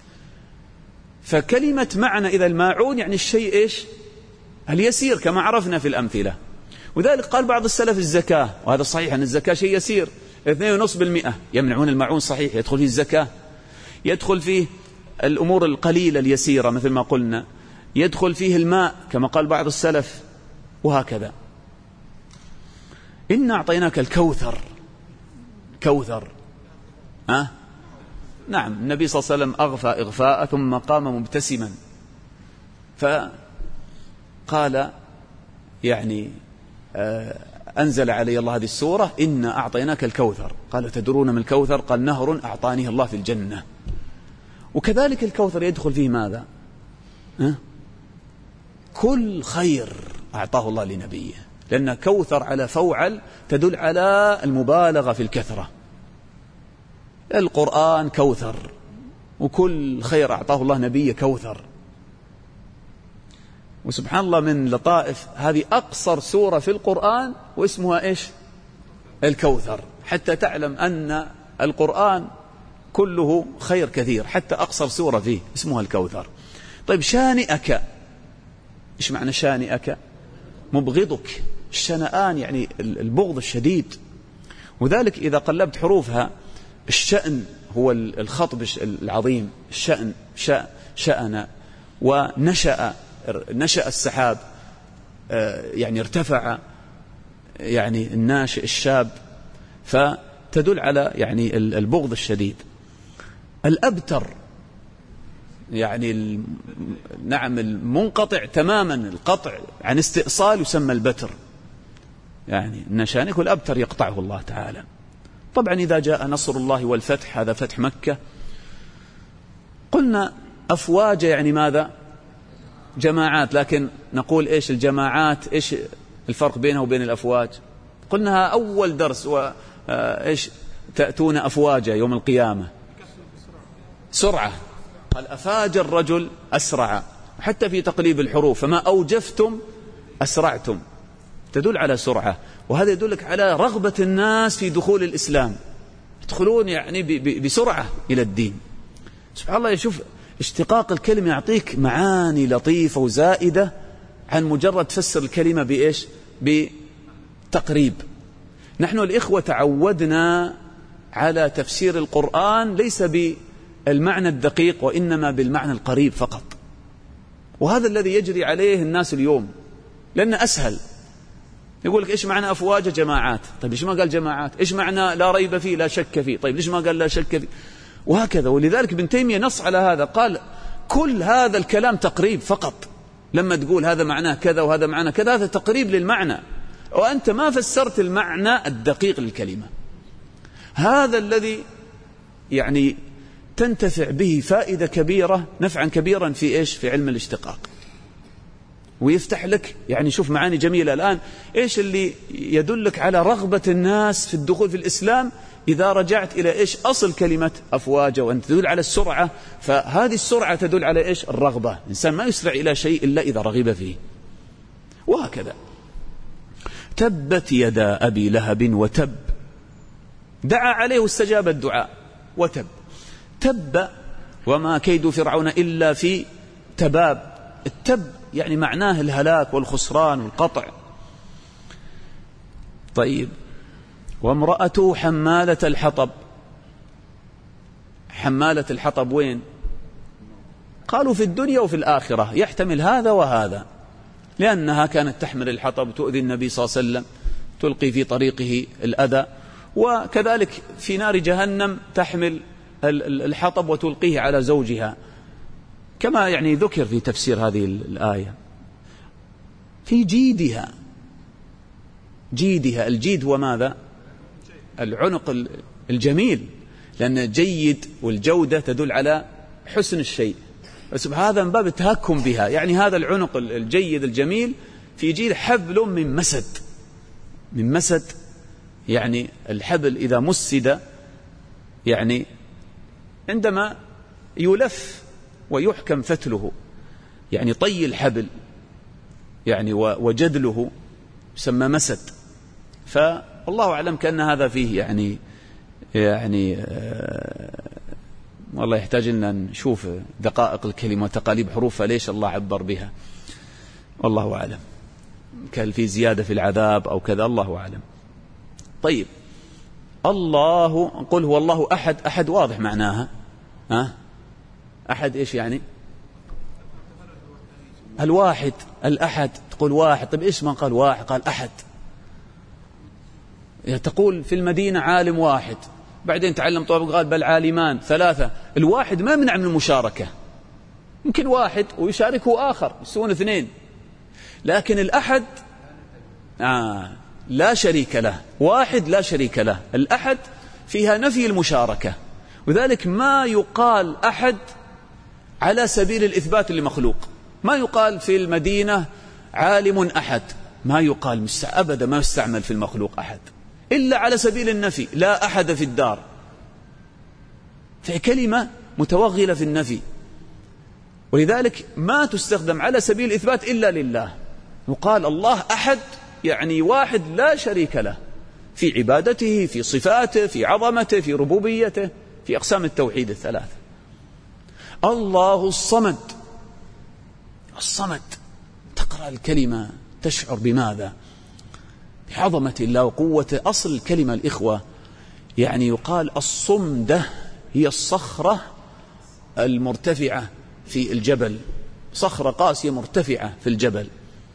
فكلمة معنى إذا الماعون يعني الشيء إيش؟ اليسير كما عرفنا في الأمثلة. وذلك قال بعض السلف الزكاة، وهذا صحيح أن الزكاة شيء يسير، اثنين ونصف بالمئة يمنعون الماعون، صحيح يدخل فيه الزكاة، يدخل فيه الأمور القليلة اليسيرة مثل ما قلنا، يدخل فيه الماء كما قال بعض السلف، وهكذا. إنا أعطيناك الكوثر، كوثر، ها؟ نعم، النبي صلى الله عليه وسلم أغفى إغفاء ثم قام مبتسما، فقال يعني أنزل علي الله هذه السورة إنا أعطيناك الكوثر. قال تدرون من الكوثر؟ قال نهر أعطانيه الله في الجنة. وكذلك الكوثر يدخل فيه ماذا؟ ها؟ كل خير أعطاه الله لنبيه، لأن كوثر على فوعل تدل على المبالغة في الكثرة. القرآن كوثر، وكل خير أعطاه الله نبيه كوثر. وسبحان الله من لطائف هذه أقصر سورة في القرآن واسمها إيش؟ الكوثر، حتى تعلم أن القرآن كله خير كثير، حتى أقصر سورة فيه اسمها الكوثر. طيب شانئك، إيش معنى شانئك؟ مبغضك. الشنآن يعني البغض الشديد، وذلك إذا قلبت حروفها الشأن هو الخطب العظيم، الشأن شأن، ونشأ نشأ السحاب يعني ارتفع، يعني الناشئ الشاب، فتدل على يعني البغض الشديد. الأبتر يعني نعم المنقطع تماما، القطع عن استئصال يسمى البتر، يعني النشانك والأبتر يقطعه الله تعالى. طبعا إذا جاء نصر الله والفتح، هذا فتح مكة، قلنا أفواج يعني ماذا؟ جماعات، لكن نقول إيش الجماعات، إيش الفرق بينها وبين الأفواج؟ قلناها أول درس، وإيش تأتون أفواجا يوم القيامة، سرعة. قال أفاج الرجل أسرع، حتى في تقليب الحروف فما أوجفتم أسرعتم، تدل على سرعة. وهذا يدلك على رغبة الناس في دخول الإسلام، يدخلون يعني بسرعة إلى الدين. سبحان الله، يشوف اشتقاق الكلمة يعطيك معاني لطيفة وزائدة عن مجرد تفسر الكلمة بإيش؟ بتقريب. نحن الإخوة تعودنا على تفسير القرآن ليس بالمعنى الدقيق، وإنما بالمعنى القريب فقط، وهذا الذي يجري عليه الناس اليوم، لأنه أسهل. يقول لك إيش معنى أفواج؟ جماعات. طيب ليش ما قال جماعات؟ إيش معنى لا ريب فيه لا شك فيه؟ طيب ليش ما قال لا شك فيه؟ وهكذا. ولذلك ابن تيمية نص على هذا، قال كل هذا الكلام تقريب فقط. لما تقول هذا معناه كذا وهذا معناه كذا، هذا تقريب للمعنى، وأنت ما فسرت المعنى الدقيق للكلمة. هذا الذي يعني تنتفع به فائدة كبيرة، نفعا كبيرا في إيش؟ في علم الاشتقاق، ويفتح لك يعني شوف معاني جميلة. الآن إيش اللي يدلك على رغبة الناس في الدخول في الإسلام؟ إذا رجعت إلى إيش أصل كلمة أفواج، وأن تدل على السرعة، فهذه السرعة تدل على إيش؟ الرغبة. الإنسان ما يسرع إلى شيء إلا إذا رغب فيه، وهكذا. تبت يدا أبي لهب وتب، دعا عليه واستجاب الدعاء، وتب. تب وما كيد فرعون إلا في تباب. التب يعني معناه الهلاك والخسران والقطع. طيب، وامرأته حمالة الحطب. حمالة الحطب وين؟ قالوا في الدنيا وفي الآخرة، يحتمل هذا وهذا. لأنها كانت تحمل الحطب تؤذي النبي صلى الله عليه وسلم، تلقي في طريقه الأذى. وكذلك في نار جهنم تحمل الحطب وتلقيه على زوجها، كما يعني ذكر في تفسير هذه الآية. في جيدها، جيدها، الجيد هو ماذا؟ العنق الجميل، لأن جيد والجودة تدل على حسن الشيء، بس هذا من باب التهكم بها. يعني هذا العنق الجيد الجميل في جيد حبل من مسد، من مسد، يعني الحبل إذا مسد، يعني عندما يلف ويحكم فتله، يعني طي الحبل يعني وجدله يسمى مسد. فالله أعلم كأن هذا فيه يعني يعني آه والله يحتاج لنا نشوف دقائق الكلمة وتقاليب حروفها ليش الله عبر بها، والله أعلم، كان في زيادة في العذاب أو كذا، الله أعلم. طيب، الله، قل هو الله أحد، أحد واضح معناها، ها أحد إيش يعني؟ الواحد، الأحد، تقول واحد، طيب إيش ما قال واحد؟ قال أحد. تقول في المدينة عالم واحد، بعدين تعلم طبعا قال بل عالمان ثلاثة. الواحد ما منع من المشاركة، يمكن واحد ويشاركه آخر يسوون اثنين، لكن الأحد آه لا شريك له، واحد لا شريك له. الأحد فيها نفي المشاركة، وذلك ما يقال أحد على سبيل الإثبات لمخلوق. ما يقال في المدينة عالم أحد، ما يقال أبدا، ما يستعمل في المخلوق أحد إلا على سبيل النفي، لا أحد في الدار، فكلمة متوغلة في النفي، ولذلك ما تستخدم على سبيل الإثبات إلا لله. يقال الله أحد يعني واحد لا شريك له في عبادته، في صفاته، في عظمته، في ربوبيته، في أقسام التوحيد الثلاثة. الله الصمد، الصمد تقرأ الكلمة تشعر بماذا؟ بعظمة الله وقوته. أصل الكلمة الإخوة يعني يقال الصمدة هي الصخرة المرتفعة في الجبل، صخرة قاسية مرتفعة في الجبل،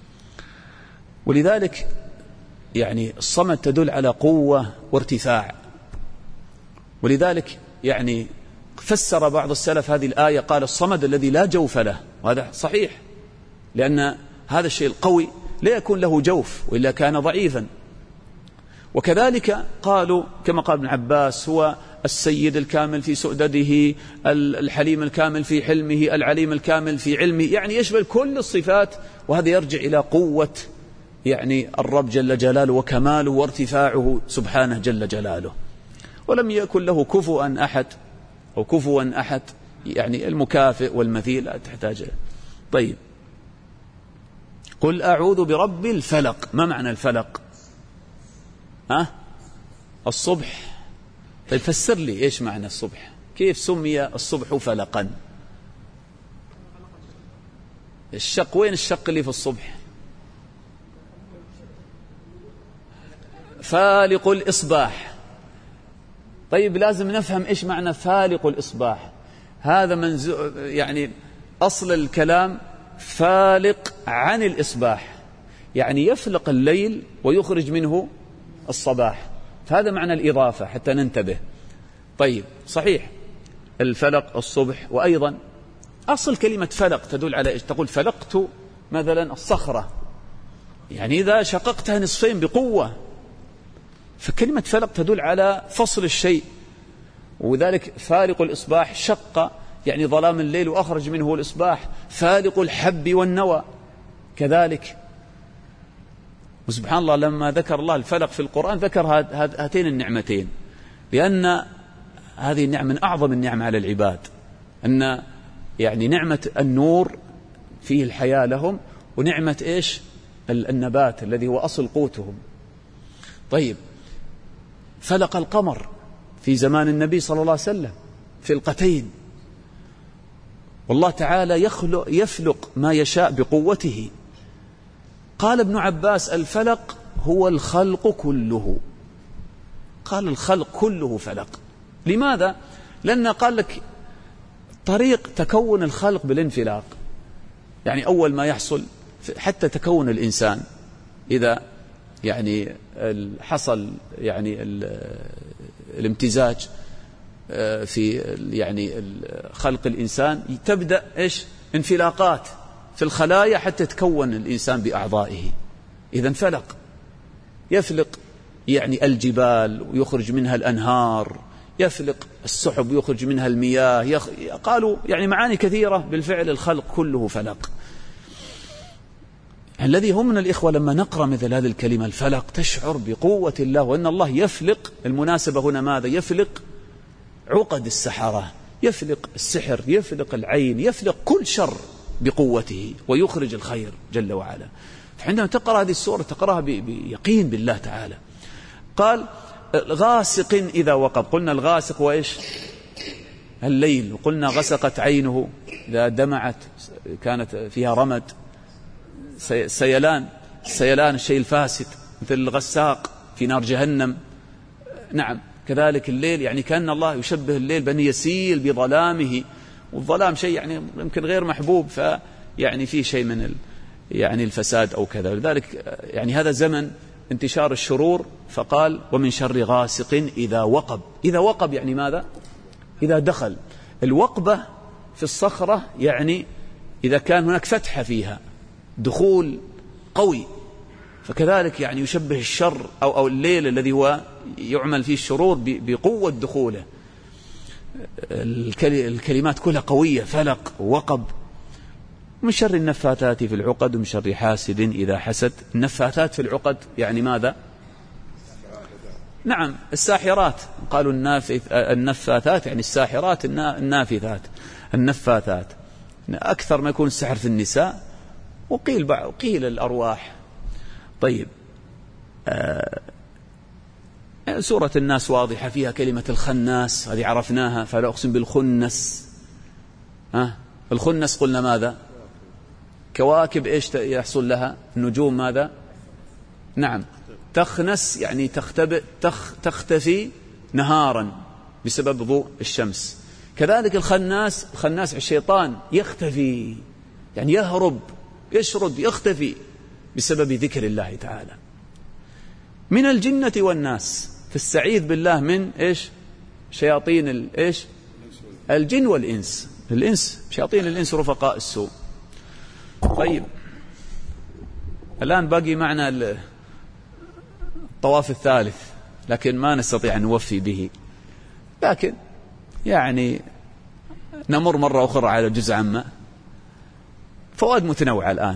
ولذلك يعني الصمد تدل على قوة وارتفاع. ولذلك يعني فسر بعض السلف هذه الآية قال الصمد الذي لا جوف له، وهذا صحيح، لأن هذا الشيء القوي لا يكون له جوف وإلا كان ضعيفا. وكذلك قالوا كما قال ابن عباس هو السيد الكامل في سؤدده، الحليم الكامل في حلمه، العليم الكامل في علمه، يعني يشمل كل الصفات، وهذا يرجع إلى قوة يعني الرب جل جلاله وكماله وارتفاعه سبحانه جل جلاله. ولم يكن له كفوا أحد أو كفوا أحد، يعني المكافئ والمثيل لا تحتاج. طيب، قل أعوذ برب الفلق. ما معنى الفلق؟ ها؟ الصبح. طيب فسر لي إيش معنى الصبح، كيف سمي الصبح فلقا؟ الشق، وين الشق اللي في الصبح؟ فالق الإصباح. طيب لازم نفهم إيش معنى فالق الإصباح. هذا منزو يعني أصل الكلام فالق عن الإصباح، يعني يفلق الليل ويخرج منه الصباح، فهذا معنى الإضافة حتى ننتبه. طيب صحيح الفلق الصبح. وأيضا أصل كلمة فلق تدل على إيش؟ تقول فلقت مثلا الصخرة، يعني إذا شققتها نصفين بقوة، فكلمة فلق تدل على فصل الشيء. وذلك فالق الإصباح شق يعني ظلام الليل وأخرج منه الإصباح. فالق الحب والنوى كذلك. وسبحان الله لما ذكر الله الفلق في القرآن ذكر هاتين النعمتين، لأن هذه النعمة من أعظم النعم على العباد، أن يعني نعمة النور فيه الحياة لهم، ونعمة إيش؟ النبات الذي هو أصل قوتهم. طيب فلق القمر في زمان النبي صلى الله عليه وسلم فلقتين، والله تعالى يخلق يفلق ما يشاء بقوته. قال ابن عباس الفلق هو الخلق كله، قال الخلق كله فلق. لماذا؟ لأن قال لك طريق تكون الخلق بالانفلاق، يعني أول ما يحصل حتى تكون الإنسان إذا يعني حصل يعني الامتزاج في يعني خلق الإنسان، تبدأ إيش انفلاقات في الخلايا حتى تكون الإنسان بأعضائه. إذن فلق، يفلق يعني الجبال ويخرج منها الأنهار، يفلق السحب ويخرج منها المياه، يخ... قالوا يعني معاني كثيرة بالفعل، الخلق كله فلق. الذي هم من الإخوة لما نقرأ مثل هذه الكلمة الفلق تشعر بقوة الله، وأن الله يفلق. المناسبة هنا ماذا؟ يفلق عقد السحرة، يفلق السحر، يفلق العين، يفلق كل شر بقوته ويخرج الخير جل وعلا. فعندما تقرأ هذه السورة تقرأها بيقين بالله تعالى. قال غاسق إذا وقب، قلنا الغاسق وإيش؟ الليل، وقلنا غسقت عينه إذا دمعت كانت فيها رمد، سيلان، سيلان الشيء الفاسد مثل الغساق في نار جهنم. نعم كذلك الليل، يعني كأن الله يشبه الليل بأن يسيل بظلامه، والظلام شيء يعني يمكن غير محبوب، فيعني فيه شيء من ال يعني الفساد أو كذا. لذلك يعني هذا زمن انتشار الشرور، فقال ومن شر غاسق إذا وقب. إذا وقب يعني ماذا؟ إذا دخل. الوقبة في الصخرة يعني إذا كان هناك فتحة فيها دخول قوي، فكذلك يعني يشبه الشر أو, أو الليل الذي هو يعمل فيه الشرور بقوة دخوله. الكلمات كلها قوية، فلق ووقب. من شر النفاثات في العقد ومن شر حاسد إذا حسد. النفاثات في العقد يعني ماذا؟ نعم الساحرات، قالوا النفاثات يعني الساحرات، النافثات، النفاثات أكثر ما يكون السحر في النساء، وقيل قيل الأرواح. طيب آه سورة الناس واضحة فيها كلمة الخناس، هذه عرفناها، فلا أقسم بالخنس. ها الخنس قلنا ماذا؟ كواكب إيش يحصل لها؟ النجوم ماذا؟ نعم تخنس يعني تختبئ، تخ تختفي نهارا بسبب ضوء الشمس. كذلك الخناس، الخناس الشيطان يختفي يعني يهرب، يشرد، يختفي بسبب ذكر الله تعالى. من الجنة والناس، فالسعيذ بالله من إيش؟ شياطين الإيش؟ الجن والإنس. الإنس شياطين الإنس رفقاء السوء. طيب الآن باقي معنا الطواف الثالث، لكن ما نستطيع أن نوفي به، لكن يعني نمر مرة أخرى على جزء عامة، فوائد متنوعة. الآن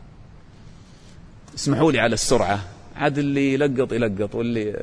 اسمحوا لي على السرعة، عاد اللي يلقط يلقط واللي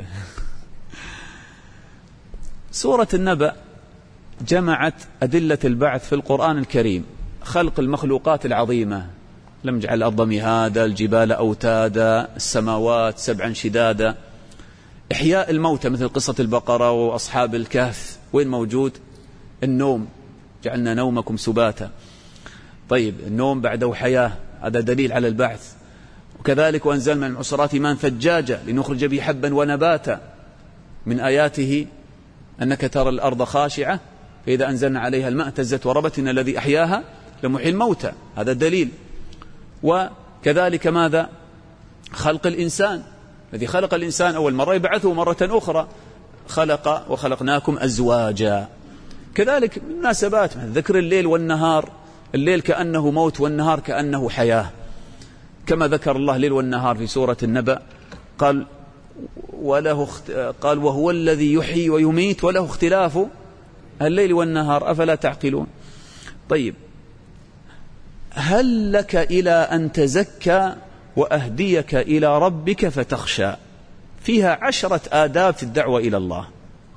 سورة النبأ جمعت أدلة البعث في القرآن الكريم، خلق المخلوقات العظيمة، لم يجعل الأرض مهادا، الجبال أوتادا، السماوات سبعا شدادا، إحياء الموتى مثل قصة البقرة وأصحاب الكهف. وين موجود؟ النوم، جعلنا نومكم سباتا. طيب النوم بعده حياة، هذا دليل على البعث. وكذلك وأنزلنا من المعصرات ماء ثجاجا لنخرج به حبا ونباتا. من آياته أنك ترى الأرض خاشعة فإذا أنزلنا عليها الماء اهتزت وربت إن الذي أحياها لمحيي الموتى، هذا دليل. وكذلك ماذا؟ خلق الإنسان، الذي خلق الإنسان أول مرة يبعثه مرة أخرى، خلق وخلقناكم أزواجا. كذلك مناسبات ذكر الليل والنهار، الليل كأنه موت والنهار كأنه حياة، كما ذكر الله الليل والنهار في سورة النبأ. قال وله اخت... قال وهو الذي يحيي ويميت وله اختلاف الليل والنهار أفلا تعقلون. طيب هل لك إلى أن تزكى وأهديك إلى ربك فتخشى، فيها عشرة آداب في الدعوة إلى الله.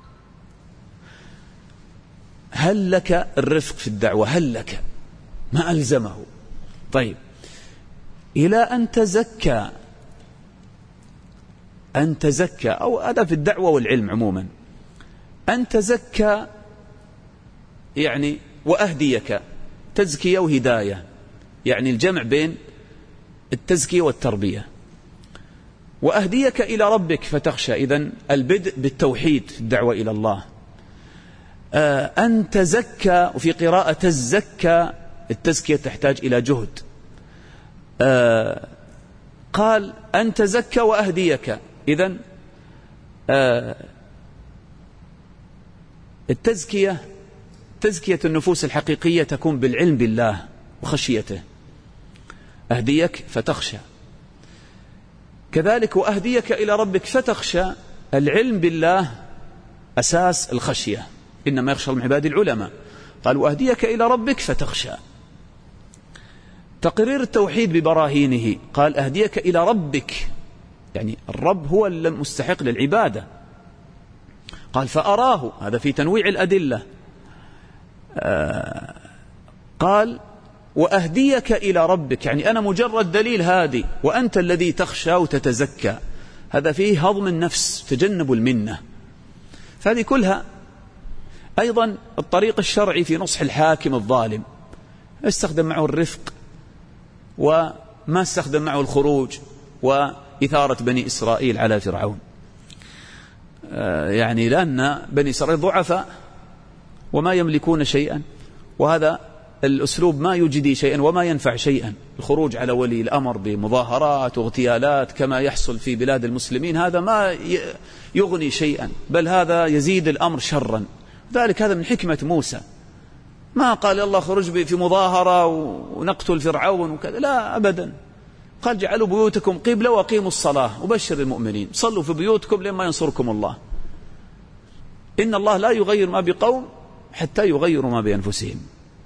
هل لك الرفق في الدعوة، هل لك ما ألزمه. طيب إلى أن تزكى، أن تزكى أو هذا في الدعوة والعلم عموما، أن تزكى يعني وأهديك، تزكية وهداية، يعني الجمع بين التزكية والتربية. وأهديك إلى ربك فتخشى، إذن البدء بالتوحيد في الدعوة إلى الله. أن تزكى، وفي قراءة تزكى، التزكية تحتاج إلى جهد. آه قال أن تزكى وأهديك. إذن آه التزكية تزكية النفوس الحقيقية تكون بالعلم بالله وخشيته. أهديك فتخشى، كذلك وأهديك إلى ربك فتخشى. العلم بالله أساس الخشية، إنما يخشى من عباد العلماء. قال وأهديك إلى ربك فتخشى. تقرير التوحيد ببراهينه، قال أهديك إلى ربك، يعني الرب هو المستحق للعبادة. قال فأراه، هذا في تنويع الأدلة. آه قال وأهديك إلى ربك، يعني أنا مجرد دليل هادي وأنت الذي تخشى وتتزكى. هذا فيه هضم النفس، تجنب المنة. فهذه كلها. أيضا الطريق الشرعي في نصح الحاكم الظالم، استخدم معه الرفق وما استخدم معه الخروج وإثارة بني إسرائيل على فرعون. آه يعني لأن بني إسرائيل ضعفاء وما يملكون شيئا، وهذا الأسلوب ما يجدي شيئا وما ينفع شيئا. الخروج على ولي الأمر بمظاهرات واغتيالات كما يحصل في بلاد المسلمين هذا ما يغني شيئا، بل هذا يزيد الأمر شرا. ذلك هذا من حكمة موسى، ما قال الله خرج في مظاهرة ونقتل فرعون وكذا، لا أبدا. قال جعلوا بيوتكم قبلة وقيموا الصلاة وبشر المؤمنين، صلوا في بيوتكم لما ينصركم الله. إن الله لا يغير ما بقوم حتى يغيروا ما بأنفسهم.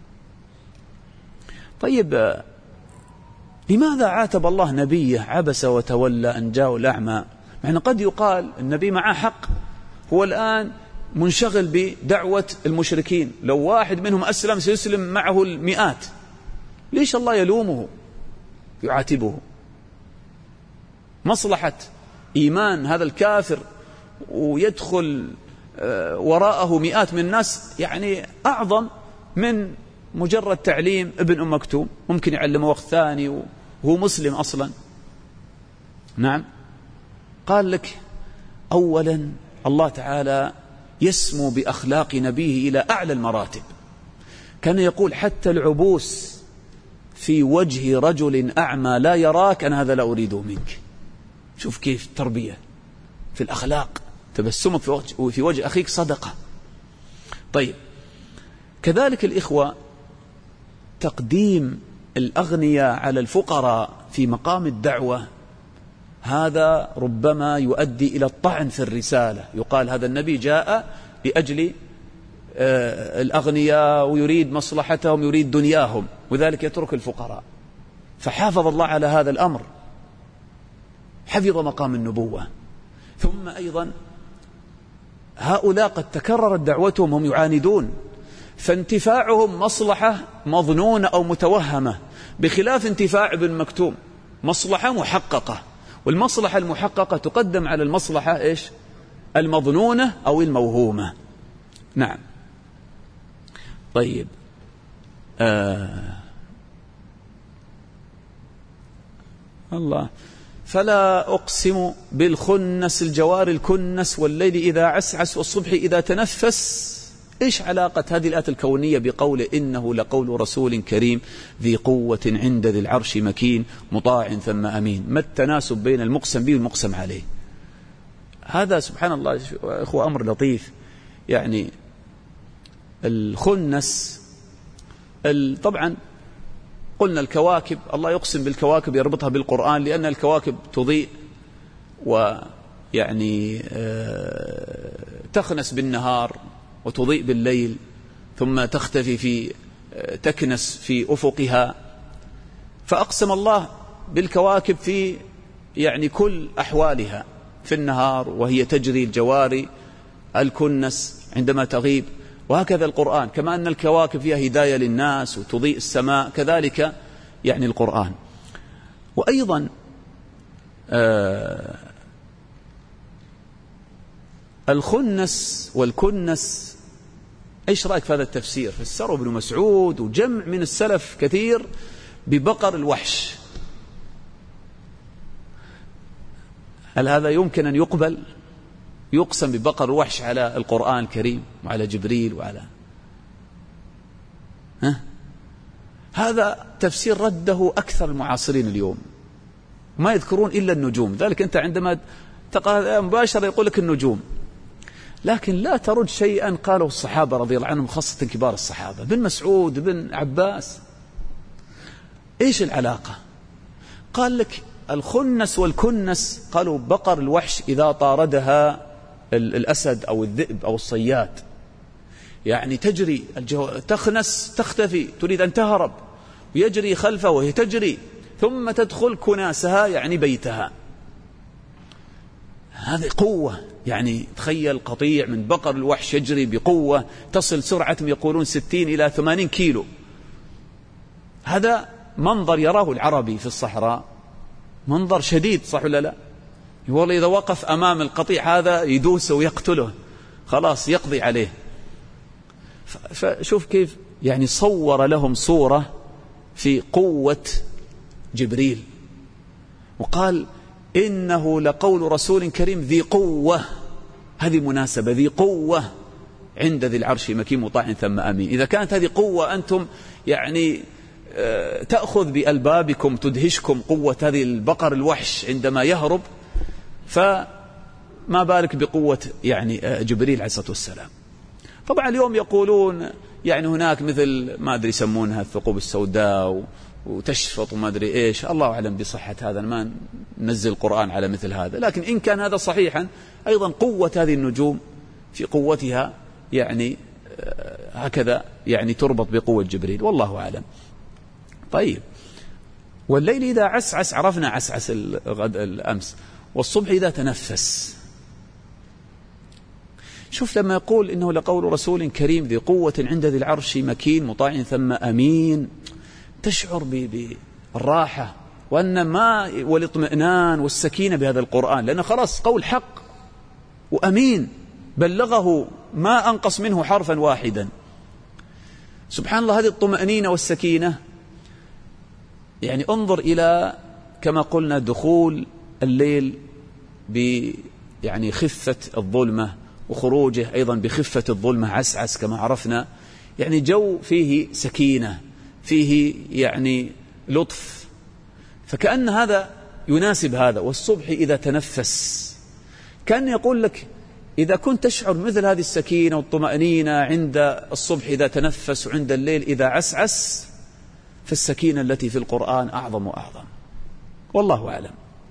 طيب لماذا عاتب الله نبيه عبس وتولى أن جاءه الأعمى؟ معنى قد يقال النبي معه حق، هو الآن منشغل بدعوة المشركين، لو واحد منهم أسلم سيسلم معه المئات، ليش الله يلومه يعاتبه؟ مصلحة إيمان هذا الكافر ويدخل وراءه مئات من الناس يعني أعظم من مجرد تعليم ابن أم مكتوم، ممكن يعلمه وقت ثاني وهو مسلم أصلا. نعم. قال لك أولا الله تعالى يسمو بأخلاق نبيه إلى أعلى المراتب. كان يقول حتى العبوس في وجه رجل أعمى لا يراك أنا هذا لا أريده منك. شوف كيف التربية في الأخلاق، تبسمك في وجه, في وجه أخيك صدقة. طيب كذلك الإخوة تقديم الأغنياء على الفقراء في مقام الدعوة، هذا ربما يؤدي إلى الطعن في الرسالة. يقال هذا النبي جاء لأجل الأغنياء ويريد مصلحتهم يريد دنياهم، وذلك يترك الفقراء. فحافظ الله على هذا الأمر، حفظ مقام النبوة. ثم أيضا هؤلاء قد تكررت دعوتهم، هم يعاندون، فانتفاعهم مصلحة مظنونة أو متوهمة، بخلاف انتفاع ابن مكتوم مصلحة محققة، والمصلحة المحققة تقدم على المصلحة إيش؟ المظنونة أو الموهومة. نعم. طيب آه الله فلا أقسم بالخنس الجوار الكنس والليل إذا عسعس والصبح إذا تنفس. إيش علاقة هذه الآية الكونية بقول إنه لقول رسول كريم ذي قوة عند ذي العرش مكين مطاع ثم أمين؟ ما التناسب بين المقسم به والمقسم عليه؟ هذا سبحان الله إخوة أمر لطيف. يعني الخنس طبعا قلنا الكواكب، الله يقسم بالكواكب يربطها بالقرآن لأن الكواكب تضيء ويعني تخنس بالنهار وتضيء بالليل ثم تختفي في تكنس في أفقها. فأقسم الله بالكواكب في يعني كل أحوالها في النهار وهي تجري الجواري الكنس عندما تغيب، وهكذا القرآن كما أن الكواكب فيها هداية للناس وتضيء السماء كذلك يعني القرآن. وأيضا آه الخنس والكنس، ايش رايك في هذا التفسير؟ فسره ابن مسعود وجمع من السلف كثير ببقر الوحش. هل هذا يمكن ان يقبل؟ يقسم ببقر الوحش على القرآن الكريم وعلى جبريل وعلى ها؟ هذا تفسير رده أكثر المعاصرين اليوم، ما يذكرون إلا النجوم. ذلك أنت عندما تقرأ مباشرة يقول لك النجوم، لكن لا ترد شيئا قاله الصحابة رضي الله عنهم، خاصة كبار الصحابة بن مسعود بن عباس. إيش العلاقة؟ قال لك الخنس والكنس، قالوا بقر الوحش إذا طاردها الأسد أو الذئب أو الصياد، يعني تجري الجو... تخنس تختفي تريد أن تهرب، ويجري خلفه وهي تجري، ثم تدخل كناسها يعني بيتها. هذه قوة، يعني تخيل قطيع من بقر الوحش يجري بقوة تصل سرعتهم يقولون ستين إلى ثمانين كيلو. هذا منظر يراه العربي في الصحراء، منظر شديد، صح ولا لا؟ والله إذا وقف أمام القطيع هذا يدوسه ويقتله، خلاص يقضي عليه. فشوف كيف يعني صور لهم صورة في قوة جبريل، وقال إنه لقول رسول كريم ذي قوة. هذه مناسبة، ذي قوة عند ذي العرش مكين مطاع ثم أمين. إذا كانت هذه قوة أنتم يعني تأخذ بألبابكم تدهشكم قوة هذه البقر الوحش عندما يهرب، فما بالك بقوة يعني جبريل عليه الصلاة والسلام. طبعا اليوم يقولون يعني هناك مثل ما أدري يسمونها الثقوب السوداء وتشفط وما أدري إيش، الله أعلم بصحة هذا، ما ننزل القرآن على مثل هذا. لكن إن كان هذا صحيحا أيضا قوة هذه النجوم في قوتها يعني هكذا يعني تربط بقوة جبريل، والله أعلم. طيب، والليل إذا عسعس، عرفنا عسعس الغد الأمس، والصبح إذا تنفس. شوف لما يقول إنه لقول رسول كريم ذي قوة عند ذي العرش مكين مطاع ثم أمين، تشعر بالراحة وأن ما والاطمئنان والسكينة بهذا القرآن، لأنه خلاص قول حق وأمين، بلغه ما أنقص منه حرفا واحدا. سبحان الله، هذه الطمأنينة والسكينة. يعني انظر إلى كما قلنا دخول الليل ب يعني خفة الظلمة، وخروجه أيضا بخفة الظلمة، عسعس كما عرفنا، يعني جو فيه سكينة، فيه يعني لطف، فكأن هذا يناسب هذا. والصبح إذا تنفس، كان يقول لك إذا كنت تشعر مثل هذه السكينة والطمأنينة عند الصبح إذا تنفس وعند الليل إذا عسعس، فالسكينة التي في القرآن أعظم وأعظم، والله أعلم.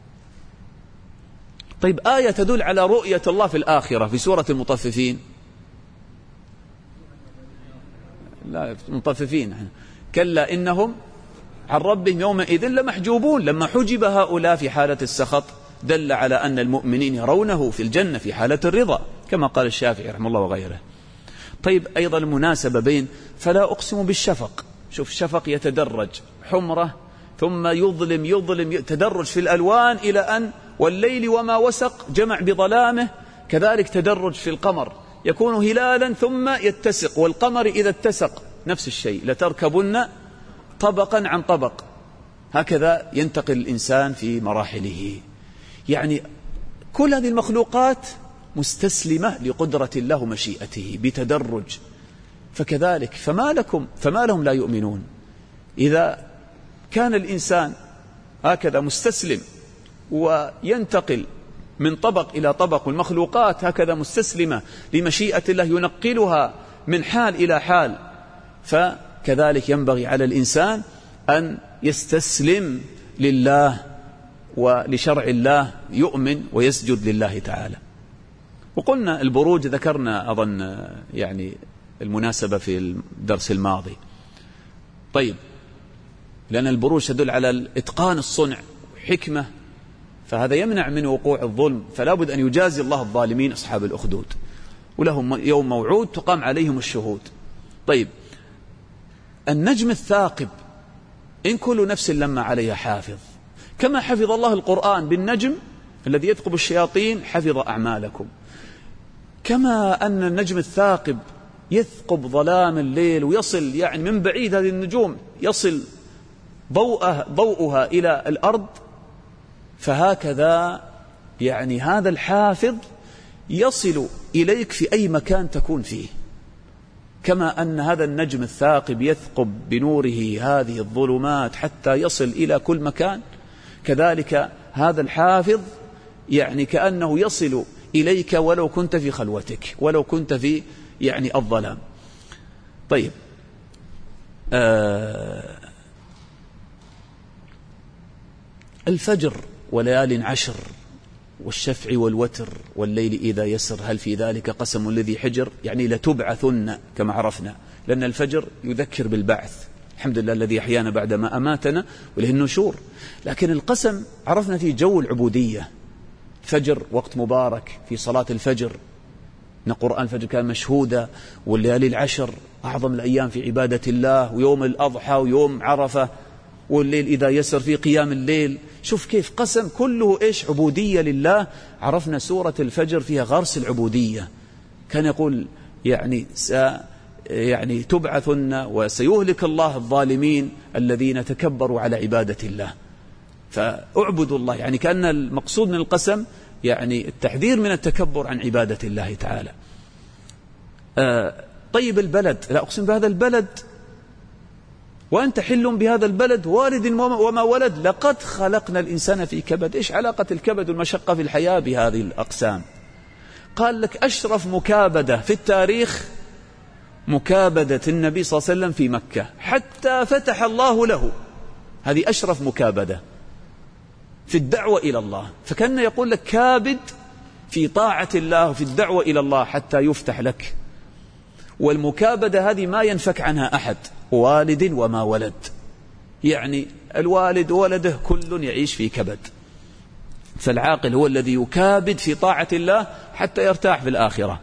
طيب، آية تدل على رؤية الله في الآخرة في سورة المطففين، لا المطففين، كلا إنهم عن ربهم يومئذ لمحجوبون. لما حجب هؤلاء في حالة السخط دل على أن المؤمنين يرونه في الجنة في حالة الرضا، كما قال الشافعي رحمه الله وغيره. طيب، أيضا المناسبة بين فلا أقسم بالشفق، شوف الشفق يتدرج حمرة ثم يظلم يظلم تدرج في الألوان إلى أن والليل وما وسق جمع بظلامه، كذلك تدرج في القمر، يكون هلالا ثم يتسق، والقمر إذا اتسق نفس الشيء، لتركبن طبقا عن طبق. هكذا ينتقل الإنسان في مراحله. يعني كل هذه المخلوقات مستسلمة لقدرة الله ومشيئته بتدرج، فكذلك فما لكم فما لهم لا يؤمنون. إذا كان الإنسان هكذا مستسلم وينتقل من طبق إلى طبق، والمخلوقات هكذا مستسلمة لمشيئة الله ينقلها من حال إلى حال، فكذلك ينبغي على الإنسان أن يستسلم لله ولشرع الله، يؤمن ويسجد لله تعالى. وقلنا البروج ذكرنا أظن يعني المناسبة في الدرس الماضي. طيب، لأن البروج تدل على الإتقان الصنع حكمة، فهذا يمنع من وقوع الظلم، فلا بد أن يجازي الله الظالمين أصحاب الأخدود، ولهم يوم موعود تقام عليهم الشهود. طيب، النجم الثاقب، إن كل نفس لما عليها حافظ، كما حفظ الله القرآن بالنجم الذي يثقب الشياطين حفظ أعمالكم، كما أن النجم الثاقب يثقب ظلام الليل ويصل يعني من بعيد هذه النجوم يصل ضوءها, ضوءها إلى الأرض، فهكذا يعني هذا الحافظ يصل إليك في أي مكان تكون فيه. كما أن هذا النجم الثاقب يثقب بنوره هذه الظلمات حتى يصل إلى كل مكان، كذلك هذا الحافظ يعني كأنه يصل إليك ولو كنت في خلوتك، ولو كنت في يعني الظلام. طيب، آه الفجر وليال عشر والشفع والوتر والليل إذا يسر هل في ذلك قسم الذي حجر؟ يعني لتبعثن كما عرفنا، لأن الفجر يذكر بالبعث، الحمد لله الذي أحيانا بعدما أماتنا وله النشور. لكن القسم عرفنا فيه جو العبودية، فجر وقت مبارك في صلاة الفجر، إن قرآن الفجر كان مشهودا، والليالي العشر أعظم الأيام في عبادة الله، ويوم الأضحى ويوم عرفة، والليل إذا يسر في قيام الليل. شوف كيف قسم كله إيش؟ عبودية لله. عرفنا سورة الفجر فيها غرس العبودية، كان يقول يعني س يعني تبعثن وسيهلك الله الظالمين الذين تكبروا على عبادة الله. فأعبدوا الله، يعني كأن المقصود من القسم يعني التحذير من التكبر عن عبادة الله تعالى. آه طيب البلد، لا أقسم بهذا البلد وأنت حل بهذا البلد والد وما ولد، لقد خلقنا الإنسان في كبد. إيش علاقة الكبد والمشقة في الحياة بهذه الأقسام؟ قال لك أشرف مكابدة في التاريخ مكابدة النبي صلى الله عليه وسلم في مكة حتى فتح الله له، هذه أشرف مكابدة في الدعوة إلى الله. فكان يقول لك كابد في طاعة الله وفي الدعوة إلى الله حتى يفتح لك. والمكابدة هذه ما ينفك عنها أحد، والد وما ولد، يعني الوالد وولده كل يعيش في كبد. فالعاقل هو الذي يكابد في طاعة الله حتى يرتاح في الآخرة.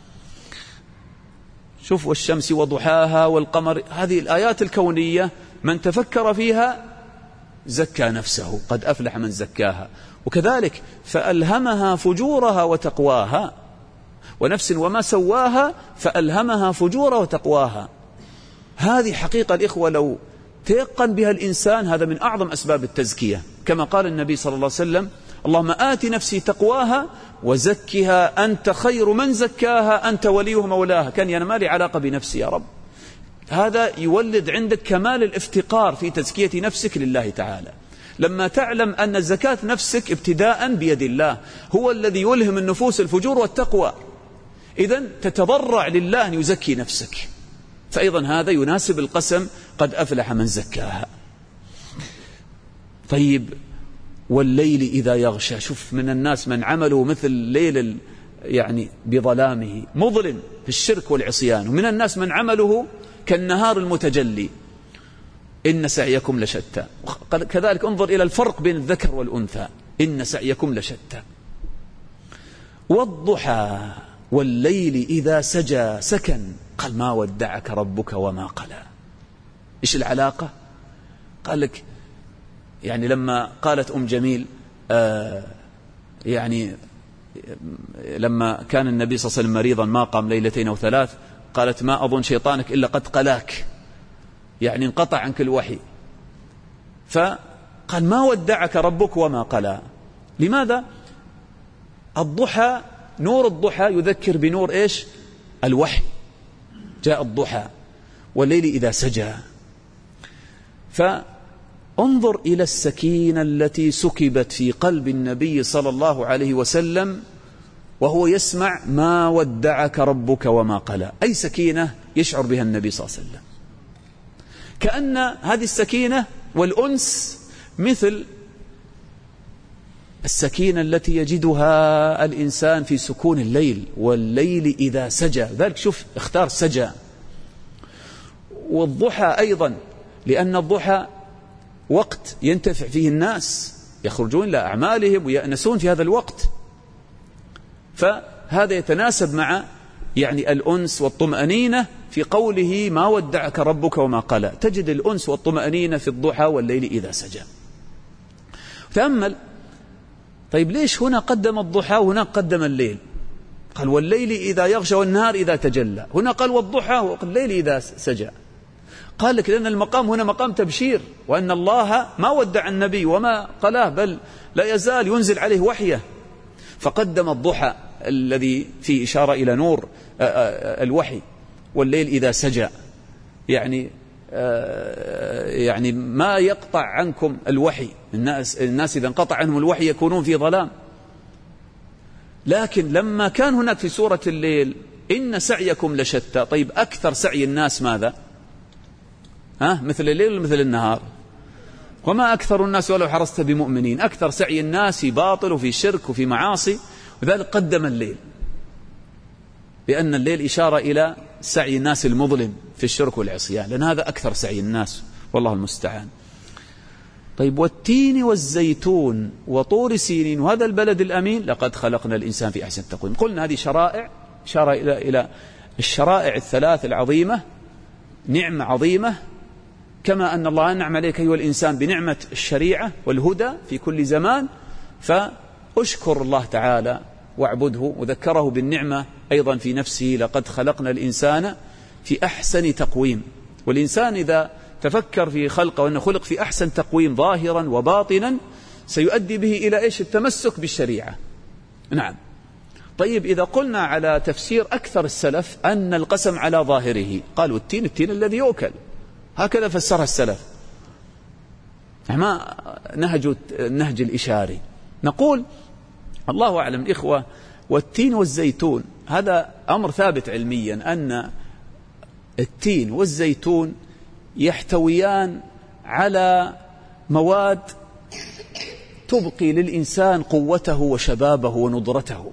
شوف والشمس وضحاها والقمر، هذه الآيات الكونية من تفكر فيها زكى نفسه، قد أفلح من زكاها. وكذلك فألهمها فجورها وتقواها، ونفس وما سواها فألهمها فجورها وتقواها. هذه حقيقة الإخوة لو تيقن بها الإنسان هذا من أعظم أسباب التزكية، كما قال النبي صلى الله عليه وسلم اللهم آت نفسي تقواها وزكها أنت خير من زكاها أنت وليه مولاها. كان أنا ما لي علاقة بنفسي يا رب. هذا يولد عندك كمال الافتقار في تزكية نفسك لله تعالى، لما تعلم أن زكاة نفسك ابتداء بيد الله، هو الذي يلهم النفوس الفجور والتقوى. إذن تتضرع لله أن يزكي نفسك. فأيضا هذا يناسب القسم قد أفلح من زكاها. طيب والليل إذا يغشى، شوف من الناس من عمله مثل ليل يعني بظلامه مظلم في الشرك والعصيان، ومن الناس من عمله كالنهار المتجلي، إن سعيكم لشتى. كذلك انظر إلى الفرق بين الذكر والأنثى، إن سعيكم لشتى. والضحى والليل إذا سجى سكن، قال ما ودعك ربك وما قلى. إيش العلاقة؟ قال لك يعني لما قالت أم جميل آه يعني لما كان النبي صلى الله عليه وسلم مريضا ما قام ليلتين أو ثلاث، قالت ما أظن شيطانك إلا قد قلاك، يعني انقطع عنك الوحي. فقال ما ودعك ربك وما قلى. لماذا؟ الضحى، نور الضحى يذكر بنور إيش؟ الوحي. جاء الضحى والليل إذا سجى. فانظر إلى السكينة التي سكبت في قلب النبي صلى الله عليه وسلم وهو يسمع ما ودعك ربك وما قلى. أي سكينة يشعر بها النبي صلى الله عليه وسلم؟ كأن هذه السكينة والأنس مثل السكينة التي يجدها الإنسان في سكون الليل، والليل إذا سجى. ذلك شوف اختار سجى. والضحى أيضا، لأن الضحى وقت ينتفع فيه الناس، يخرجون إلى أعمالهم ويأنسون في هذا الوقت. فهذا يتناسب مع يعني الأنس والطمأنينة في قوله ما ودعك ربك وما قلى. تجد الأنس والطمأنينة في الضحى والليل إذا سجى. تأمل، طيب ليش هنا قدم الضحى وهنا قدم الليل؟ قال والليل إذا يغشى والنهار إذا تجلى، هنا قال والضحى والليل إذا سجى. قال لك لأن المقام هنا مقام تبشير، وأن الله ما ودع النبي وما قلاه، بل لا يزال ينزل عليه وحيه. فقدم الضحى الذي فيه إشارة إلى نور الوحي، والليل إذا سجى، يعني يعني ما يقطع عنكم الوحي، الناس, الناس إذا انقطع عنهم الوحي يكونون في ظلام. لكن لما كان هناك في سورة الليل إن سعيكم لشتى، طيب أكثر سعي الناس ماذا؟ ها مثل الليل ولا مثل النهار؟ وما أكثر الناس ولو حرصت بمؤمنين، أكثر سعي الناس في باطل وفي شرك وفي معاصي، وذلك قدم الليل، لأن الليل إشارة إلى سعي الناس المظلم في الشرك والعصيان، لأن هذا أكثر سعي الناس والله المستعان. طيب والتين والزيتون وطور سينين وهذا البلد الأمين لقد خلقنا الإنسان في أحسن تقويم. قلنا هذه شرائع، إشارة إلى إلى الشرائع الثلاث العظيمة، نعمة عظيمة، كما أن الله أنعم عليك أيها الإنسان بنعمة الشريعة والهدى في كل زمان، فأشكر الله تعالى واعبده، وذكره بالنعمة أيضا في نفسه، لقد خلقنا الإنسان في أحسن تقويم. والإنسان إذا تفكر في خلقه وأنه خلق في أحسن تقويم ظاهرا وباطنا سيؤدي به إلى إيش؟ التمسك بالشريعة. نعم. طيب إذا قلنا على تفسير أكثر السلف أن القسم على ظاهره، قالوا التين التين الذي يؤكل، هكذا فسرها السلف، ما نهج النهج الإشاري. نقول الله أعلم الإخوة، والتين والزيتون هذا أمر ثابت علميا، أن التين والزيتون يحتويان على مواد تبقي للإنسان قوته وشبابه ونضرته،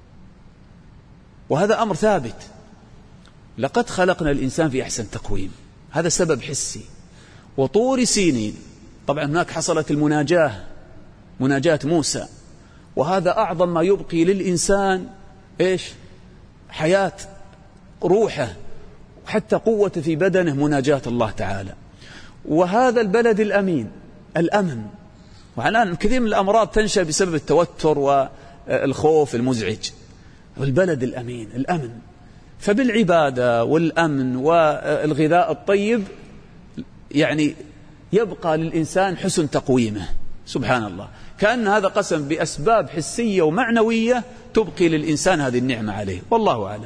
وهذا أمر ثابت. لقد خلقنا الإنسان في أحسن تقويم، هذا سبب حسي. وطور سينين، طبعا هناك حصلت المناجاة، مناجاة موسى، وهذا أعظم ما يبقي للإنسان إيش؟ حياة روحه وحتى قوة في بدنه، مناجاة الله تعالى. وهذا البلد الأمين، الأمن. وعلى كثير من الأمراض تنشأ بسبب التوتر والخوف المزعج، والبلد الأمين الأمن. فبالعبادة والأمن والغذاء الطيب يعني يبقى للإنسان حسن تقويمه. سبحان الله، كأن هذا قسم بأسباب حسية ومعنوية تبقي للإنسان هذه النعمة عليه، والله أعلم.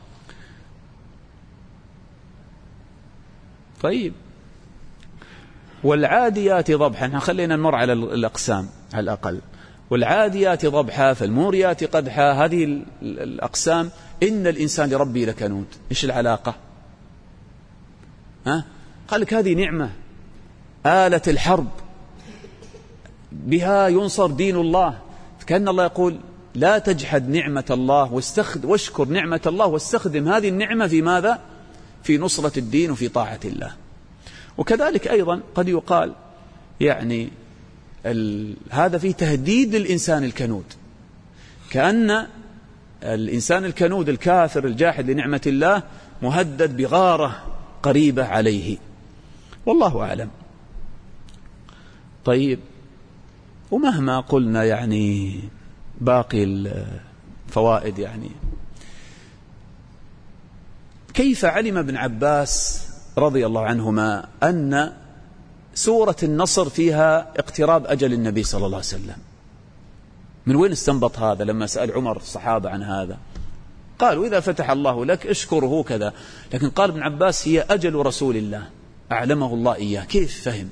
طيب والعاديات ضبحا، خلينا نمر على الأقسام على الأقل. والعاديات ضبحا فالموريات قدحا، هذه الأقسام. إن الإنسان لربه لكنود، إيش العلاقة؟ ها؟ قال لك هذه نعمة، آلة الحرب بها ينصر دين الله. كأن الله يقول لا تجحد نعمة الله واستخد واشكر نعمة الله، واستخدم هذه النعمة في ماذا؟ في نصرة الدين وفي طاعة الله. وكذلك أيضا قد يقال يعني هذا فيه تهديد للإنسان الكنود، كأن الإنسان الكنود الكافر الجاحد لنعمة الله مهدد بغارة قريبة عليه، والله أعلم. طيب ومهما قلنا يعني باقي الفوائد، يعني كيف علم ابن عباس رضي الله عنهما أن سورة النصر فيها اقتراب أجل النبي صلى الله عليه وسلم؟ من وين استنبط هذا؟ لما سأل عمر الصحابة عن هذا قالوا إذا فتح الله لك اشكره كذا، لكن قال ابن عباس هي أجل رسول الله أعلمه الله إياه. كيف فهم؟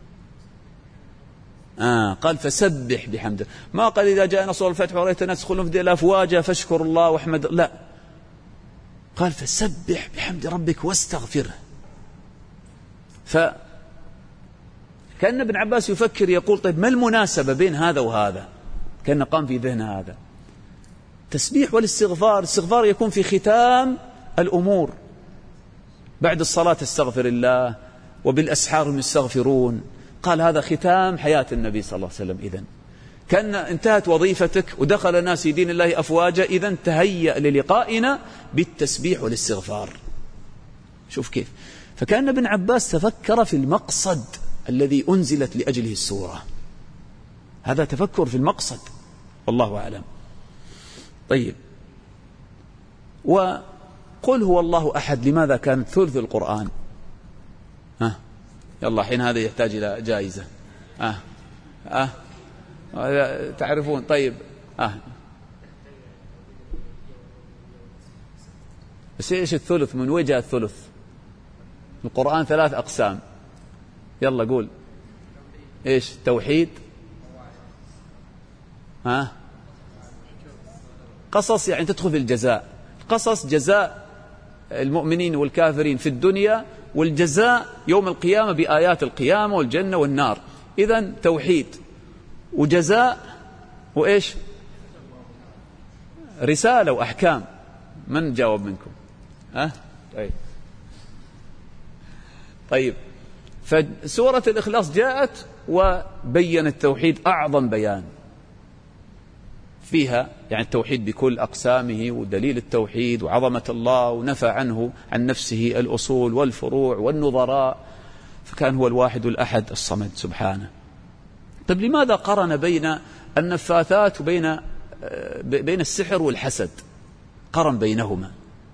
آه قال فسبح بحمده، ما قال إذا جاء نصر الفتح ورأيت الناس يدخلون في الأفواج فاشكر الله واحمد، لا، قال فسبح بحمد ربك واستغفره. فكان ابن عباس يفكر يقول طيب ما المناسبة بين هذا وهذا؟ كان قام في ذهن هذا تسبيح والاستغفار. الاستغفار يكون في ختام الأمور، بعد الصلاة استغفر الله وبالأسحار هم يستغفرون. قال هذا ختام حياة النبي صلى الله عليه وسلم. إذن كان انتهت وظيفتك ودخل الناس في دين الله أفواجا، إذن تهيأ للقائنا بالتسبيح والاستغفار. شوف كيف. فكان ابن عباس تفكر في المقصد الذي أنزلت لأجله السورة، هذا تفكر في المقصد، والله أعلم. طيب وقل هو الله أحد لماذا كانت ثلث القرآن؟ ها يلا حين هذا يحتاج إلى جائزة. آه. آه. تعرفون. طيب آه. بس إيش الثلث؟ من وجه الثلث؟ القرآن ثلاث أقسام، يلا قول. إيش؟ توحيد، ها؟ قصص يعني تدخل في الجزاء، قصص جزاء المؤمنين والكافرين في الدنيا، والجزاء يوم القيامة بآيات القيامة والجنة والنار. إذن توحيد وجزاء وإيش؟ رسالة وأحكام. من جاوب منكم؟ ها؟ طيب طيب فسورة الإخلاص جاءت وبين التوحيد أعظم بيان فيها، يعني التوحيد بكل أقسامه ودليل التوحيد وعظمة الله، ونفى عنه عن نفسه الأصول والفروع والنظراء، فكان هو الواحد الأحد الصمد سبحانه. طيب لماذا قرن بين النفاثات وبين بين السحر والحسد؟ قرن بينهما.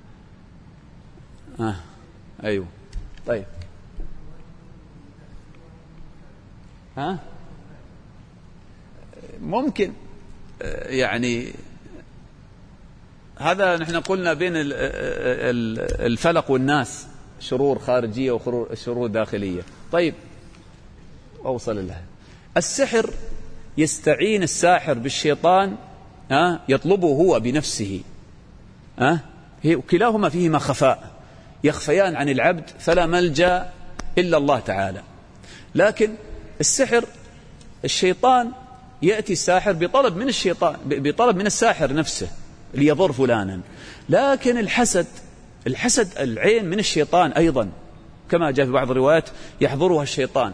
آه. أيوه طيب ها ممكن يعني هذا نحن قلنا بين الفلق والناس شرور خارجية وشرور داخلية. طيب أوصل لها. السحر يستعين الساحر بالشيطان، ها يطلبه هو بنفسه، ها كلاهما فيهما خفاء، يخفيان عن العبد فلا ملجأ إلا الله تعالى. لكن السحر الشيطان يأتي الساحر بطلب من الشيطان، بطلب من الساحر نفسه ليضر فلانا. لكن الحسد الحسد العين من الشيطان أيضا، كما جاء في بعض الروايات يحضرها الشيطان.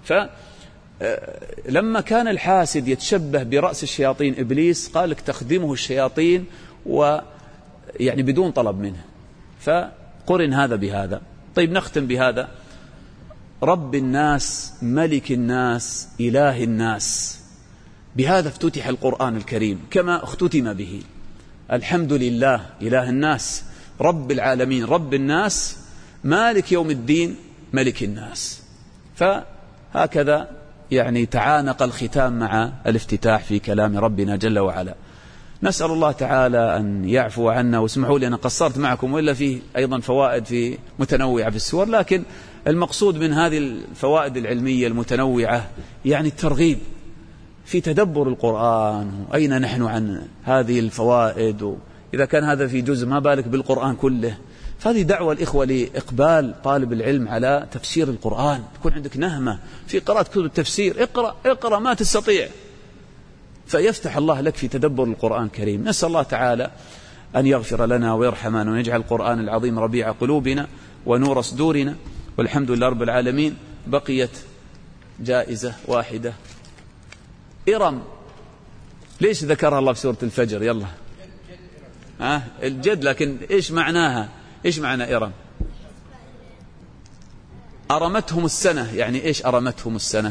فلما كان الحاسد يتشبه برأس الشياطين إبليس، قال لك تخدمه الشياطين ويعني بدون طلب منه، فقرن هذا بهذا. طيب نختم بهذا: رب الناس ملك الناس إله الناس، بهذا افتتح القرآن الكريم كما اختتم به. الحمد لله إله الناس، رب العالمين رب الناس، مالك يوم الدين ملك الناس. فهكذا يعني تعانق الختام مع الافتتاح في كلام ربنا جل وعلا. نسأل الله تعالى أن يعفو عنا، واسمحوا لي أنا قصرت معكم، وإلا فيه أيضا فوائد في متنوعة في السور، لكن المقصود من هذه الفوائد العلمية المتنوعة يعني الترغيب في تدبر القرآن، وأين نحن عن هذه الفوائد، وإذا كان هذا في جزء ما بالك بالقرآن كله. فهذه دعوة الإخوة لإقبال طالب العلم على تفسير القرآن، يكون عندك نهمة في قراءة كتب التفسير، اقرأ اقرأ ما تستطيع، فيفتح الله لك في تدبر القرآن الكريم. نسأل الله تعالى أن يغفر لنا ويرحمنا، ونجعل القرآن العظيم ربيع قلوبنا ونور صدورنا، والحمد لله رب العالمين. بقيت جائزة واحدة، إرم. ليش ذكرها الله في سورة الفجر؟ يلا ها الجد، لكن إيش معناها؟ إيش معنى إرم؟ أرمتهم السنة، يعني إيش أرمتهم السنة؟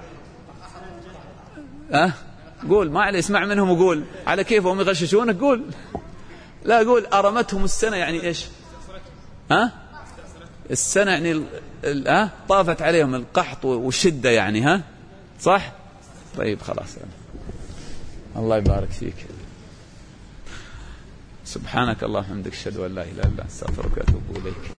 ها قول، ما عليه، اسمع منهم وقول على كيفهم يغششونك، قول. لا قول أرمتهم السنة يعني إيش؟ ها السنة يعني ها طافت عليهم القحط والشدة يعني، ها صح؟ طيب خلاص، الله يبارك فيك. سبحانك اللهم وبحمدك، اشهد ان لا اله الا انت، استغفرك واتوب اليك.